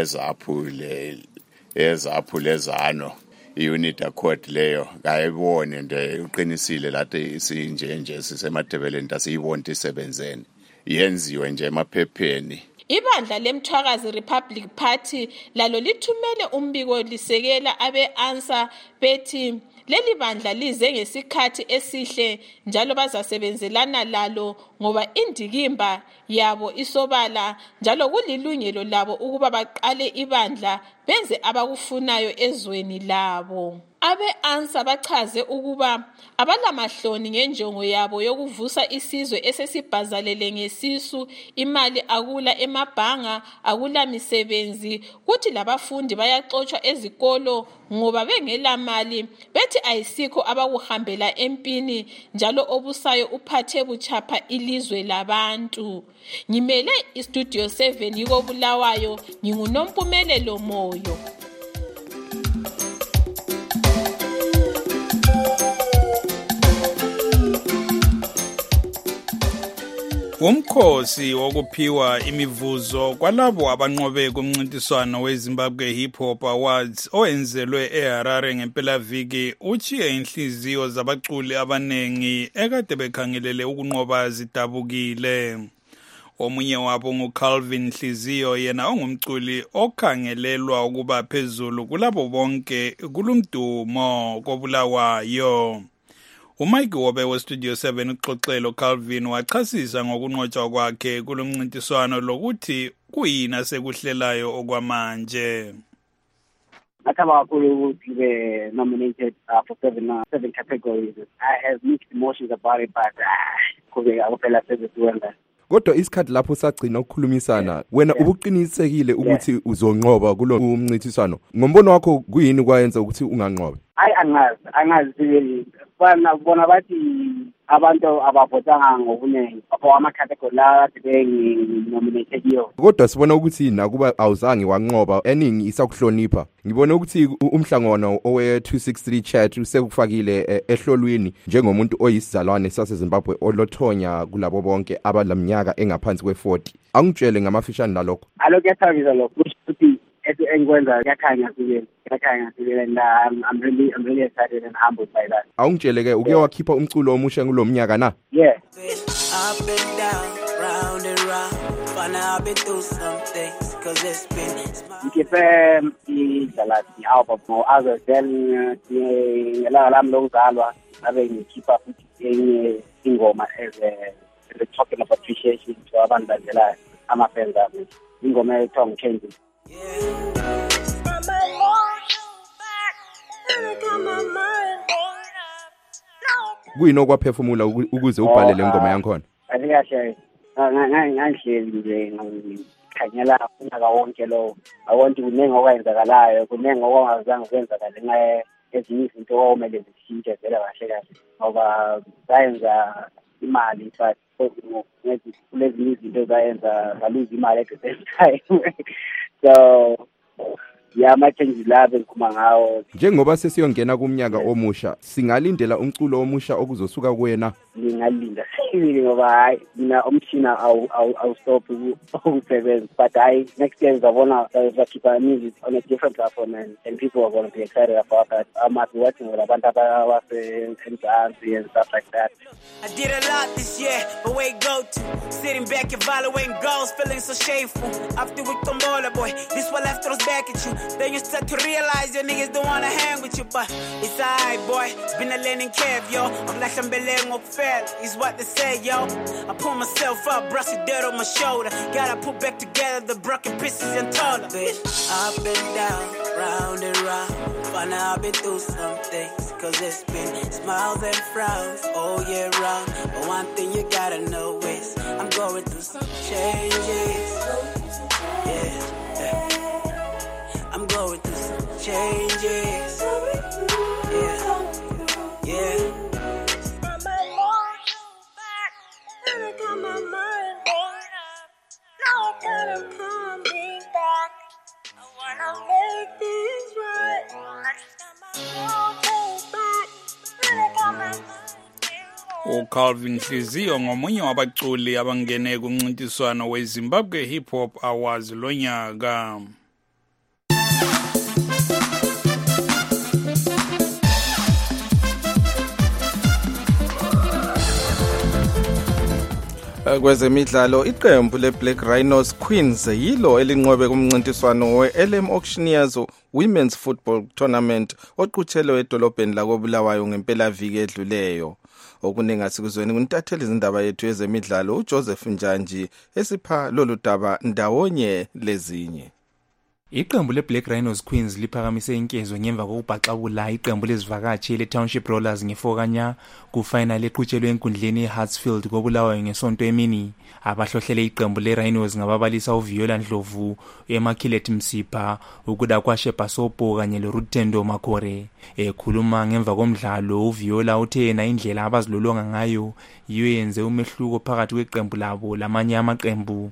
ezaphu lezano i-unit accord leyo kayibone nje uqinisile lathi sinje sisemadebeleni tasiyibona isebenzeni yenziwe nje emaphepheni. Ibandla lemthwakazi Republic Party lalo lithumele umbiko lisekela abe-ANSA bethi leli bandla lize ngesikhathi esihle njalo bazasebenzelana lalo ngoba indikimba yabo isobala njalo kulilungelo labo ukuba baqale ibandla benze abakufunayo ezweni labo. Abe-ANSA bachaze ukuba abalamahloni ngenjongo yabo yokuvusa isizwe esesibhazalele ngesisu, imali akula emabhanga, akula misebenzi, kuthi labafundi bayaxotshwa ezikolo ngoba bengela mali, bethi ayisikho abakuhambela empini njalo obusayo uphathe buchapha ilizwe labantu. Ngimele iStudio 7 yiko Bulawayo, nginguNompumelelo Moyo. Umkhosi wokuphiwa imivuzo kwalabo abanqobe kumncintiswano weZimbabwe Hip Hop Awards owenzelwe eHarare ngempelaviki uchiye inhliziyo zabaculi abanengi ekade bekhangelele ukunqoba zidabukile. Omunye wabo nguCalvin Hliziyo, yena ongumculi okhangelelwa ukuba phezulu kulabo bonke kulumdumo koBulawayo. uMike Wobe weStudio 7 uxoxelo Calvin wachasisa ngokunqotshwa kwakhe kulomncintiswano lokuthi kuyini asekuhlelayo okwamanje. Ngathaba kakhulu ukuthi be nominated for seven categories. I have mixed emotions about it, but kube akuphela sebenza. Kodwa isikhathi lapho sagcina ukukhulumisana wena ubuqinisekile ukuthi uzonqoba kulo umncintiswano. Ngombono wakho kuyini kwayenza ukuthi unganqobe? Angazi bona bathi abantu abavotanga ngobunengi apho ama-category la nominated yo. Kodwa sibona ukuthi nakuba awuzange wanqoba eningi isakuhlonipha. Ngibone ukuthi umhlangano owe-263 chat usekufakile ehlolweni njengomuntu oyisizalwane saseZimbabwe olothonya kulabo bonke abalamnyaka engaphansi kwe-40. Angitshele ngamafishane nalokho. Alokuyathabisa lokho ukuthi engikwenza yakhanya sibili and I'm really excited and humbled by that. Awungitshele ke uke wakhipha umculo omusha kulomnyaka na? Yeah. Up and down, round and round. Fun, I've been through some things, cause it's been ngiphe the album no other than ngela lami lokuzalwa abe ngikhipha futhi ingoma as a token of appreciation to abantu bandela ama-fans ami. Ingoma ethiwa Changes. Kuyini okwaphefumula ukuze ubhale le ngoma yankhona? Asikahle ngangihleli nje ngikhanyela unyaka wonke lo. Awonti kuningi okwenzakalayo, kuningi okwangazange kwenzakale ngenxa ezinye izinto okumele zishintshe vele kahle kahle ngoba zayenza imali but kulezi izinto zayenza baluza imali at the same time. So ama-changes labo engikhuluma ngawo. Njengoba sesiyongena kumnyaka omusha, singalindela umculo omusha okuzosuka kuwena? Ngingalinda sibili ngoba hayi mina umshina awustop ukusebenza, but hayi next year ngizabona bakhipha music on a different platform and people are going to be excited about that. I might be working with abantu abase-Mzansi and stuff like that. I did a lot this year, but where go to? Sitting back evaluating goals, feeling so shameful. After we tombola boy, this one left throws back at you. Then you start to realize your niggas don't wanna hang with you, but it's alright boy, it's been a learning curve, yo. I'm like I'm belaying up fair, is what they say, yo. I pull myself up, brush the dirt on my shoulder. Gotta put back together the broken pieces and taller. Bitch, up and down, round and round. Fun, I've been through some things, cause it's been smiles and frowns all year round. But one thing you gotta know is I'm going through some changes. Yeah. I'm going through some changes. Yeah. I wanna make this right. uCalvin Hliziyo ngomunye wabaculi abangene kumncintiswano weZimbabwe Hip Hop Awards lonyaka. Kwezemidlalo iqembu leBlack Rhinos Queens yilo elinqobe kumncintiswano weLM Auctioneers Women's Football Tournament oqhutshelwe edolobheni lakoBulawayo ngempelaviki edluleyo. Okuningi asikuzweni kuntatheli izindaba yethu yezemidlalo uJoseph Njanji esipha lolu daba ndawonye lezinye. Iqembu leBlack Rhinos Queens liphakamise inkezo ngemva kokubhaxabula iqembu lezivakashi leTownship Rollers ngefokanya kufinal eqhutshelwe enkundleni eHartsfield koBulawayo ngesonto emini. Abahlohlele iqembu leRhinos ngababalisa uViola Ndlovu, eMakhilet Msipha, ukuda kwaSheba Sopo kanye loRutendo Makore. Ekhuluma ngemva komdlalo uViola uthe yena indlela abazilolonga ngayo yiyo yenze umehluko phakathi kweqembu labo lamanye amaqembu.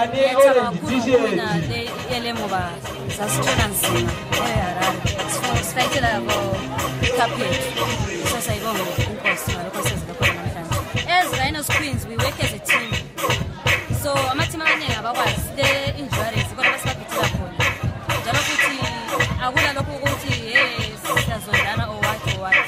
Sasithola nzima eHarare sifayitela kaphet sasayibonga inkosi ngalokho senza khona namhlanje. As Rhinos Queens we work as a team, so amathimba amaningi abakwazi the injuries kodwa basibabhithela khona njalo futhi akula lokho ukuthi siyazondana or what.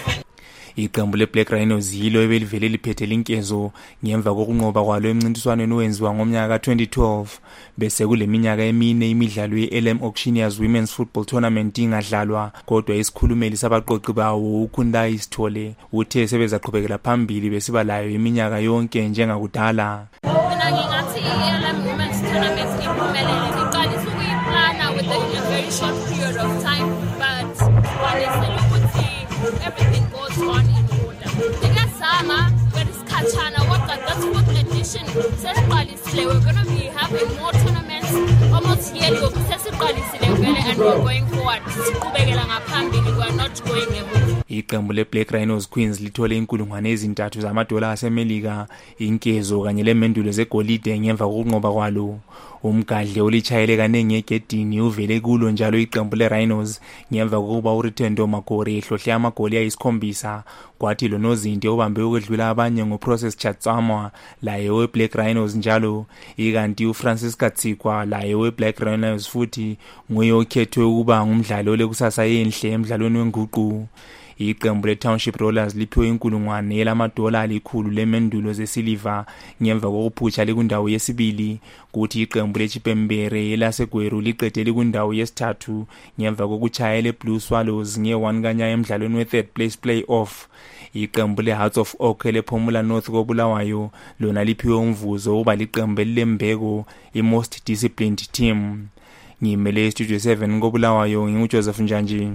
Iqembu leBlack Rhinos yilo ebelivele liphethe inkezo ngemva kokunqoba kwalo emncintiswaneni owenziwa ngomnyaka ka2012 bese kuleminyaka emine imidlalo yeLM Auctioneers Women's Football Tournament ingadlalwa kodwa isikhulumeli sabaqoqi bawo uKundai Sithole uthe sebezaqhubekela phambili besiba layo iminyaka yonke njengakudala. Mina ngingathi iLM Women's Tournament iphumelele iqalisa ukuyiplana with a very short period of time, but kwanisela ukuthi everything goes on in order. Ngiyazama kwesikhatshana kodwa that's what edition sesiqalisile. We're going to be having more tournaments almost yearly. Sesiqalisile vele and we're going forward. Siqhubekela ngaphambili, we are not going away. Iqembu leBlack Rhinos Queens lithole inkulungwane ezintathu zamadola aseMelika inkezo kanye lemendulo zegolide ngemva kokunqoba kwalo. Umgadle olichayele kanenge egedini uvele kulo njalo iqembu leRhinos ngemva kokuba uRutendo Makore ehlohle amagoli ayisikhombisa kwathi lo Nozinti obambe ukwedlula abanye ngoprocess Chatsamwa laye weBlack Rhinos njalo ikanti uFrancis Katsikwa laye weBlack Rhinos futhi nguye okhethwe ukuba ngumdlali olekusasa enhle emidlalweni wenguqu. Iqembu leTownship Rollers liphiwe inkulungwane yelamadola alikhulu lemendulo zesiliva ngemva kokuphutsha likundawo yesibili kuthi iqembu leChipembere elaseGweru liqedele kundawo yesithathu ngemva kokuchaya leBlue Swallows nge1 kanya emidlalweni we3rd place playoff. Iqembu leHearts of Oak lePhomula North koBulawayo lona liphiwe umvuzo uba liqembu elembeko iMost Disciplined Team. Ngimele Studio 7 koBulawayo nginguJoseph Njanji.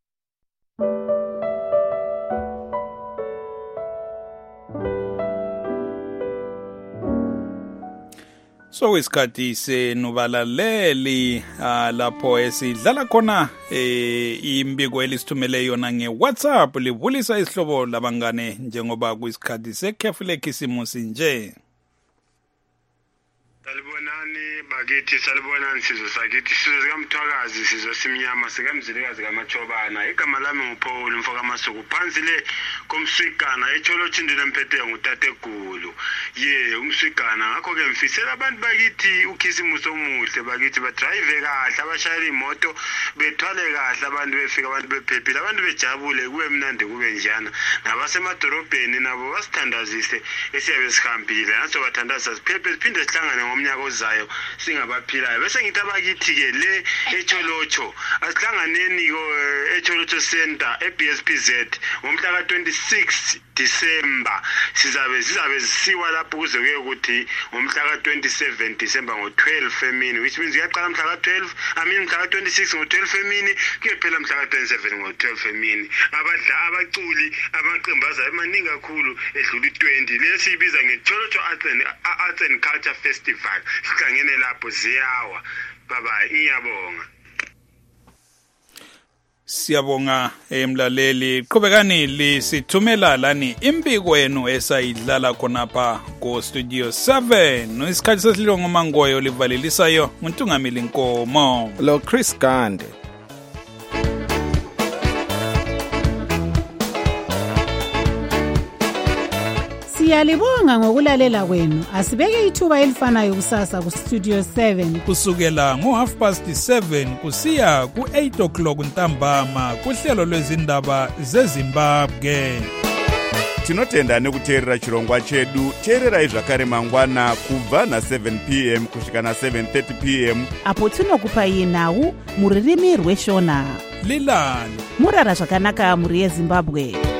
So isikhathi senubalaleli lapho esidlala khona imbiko elisithumele yona ngeWhatsApp livulisa isihlobo labangane njengoba kuyisikhathi sekhefuleki isimusi nje. Salibonani bakithi, salibonani sizwe sakithi, sizwe sikamthwakazi, sizwe simnyama, sikamzilikazi kamachobana. Igama lami nguPaul mfoka masuku phansi le komswigana echolochindile emphethe ngutata eGulu. Umswigana ngakho ke mfisela abantu bakithi ukhisimuso omuhle bakithi ba drive kahle, abashayela imoto bethwale kahle, abantu befika, abantu bephephile, abantu bejabule, kube mnandi kube njana. Nabasemadorobheni nabo basithandazise esiyabe sihambile, naso bathandaza siphephe siphinde sihlangane ngomnyaka ozayo singabaphilayo. Bese ngithi abakithi ke le echolocho asihlanganeni echolocho center eBSPZ ngomhla ka26 December. Sizabe siwa lapho kuze kuye ukuthi ngomhla ka27 December ngo12 emini, which means uyaqala mhla ka12 mhla ka26 ngo12 emini kuyephela mhla ka27 ngo12 emini. Abaculi amaqembaza emaningi kakhulu edlula 20 lesibiza ngecholocho Arts and Culture Festival. Sihlangene lapho ziyawa. Bye iyabonga. Siyabonga emlaleli, qhubekani lisithumela lani impiko yenu esayidlala khonapha ko Studio 7. Isikhathi sesililo ngomangoyo livalelisayo uNtungamili Nkomo lo Chris Gande. Siyalibonga ngokulalela kwenu. Asibeke ithuba elifanayo kusasa ku Studio 7 kusukela ngo7:30 kusiya ku8:00 ntambama kuhlelo lwezindaba zeZimbabwe. Tinotenda nekuteerera chirongwa chedu. Teererai zvakare mangwana kubva na7 p.m. kusvika na7:30 p.m. apo tinokupai nhau muririmi rweshona. Lilani murara zvakanaka muri yeZimbabwe.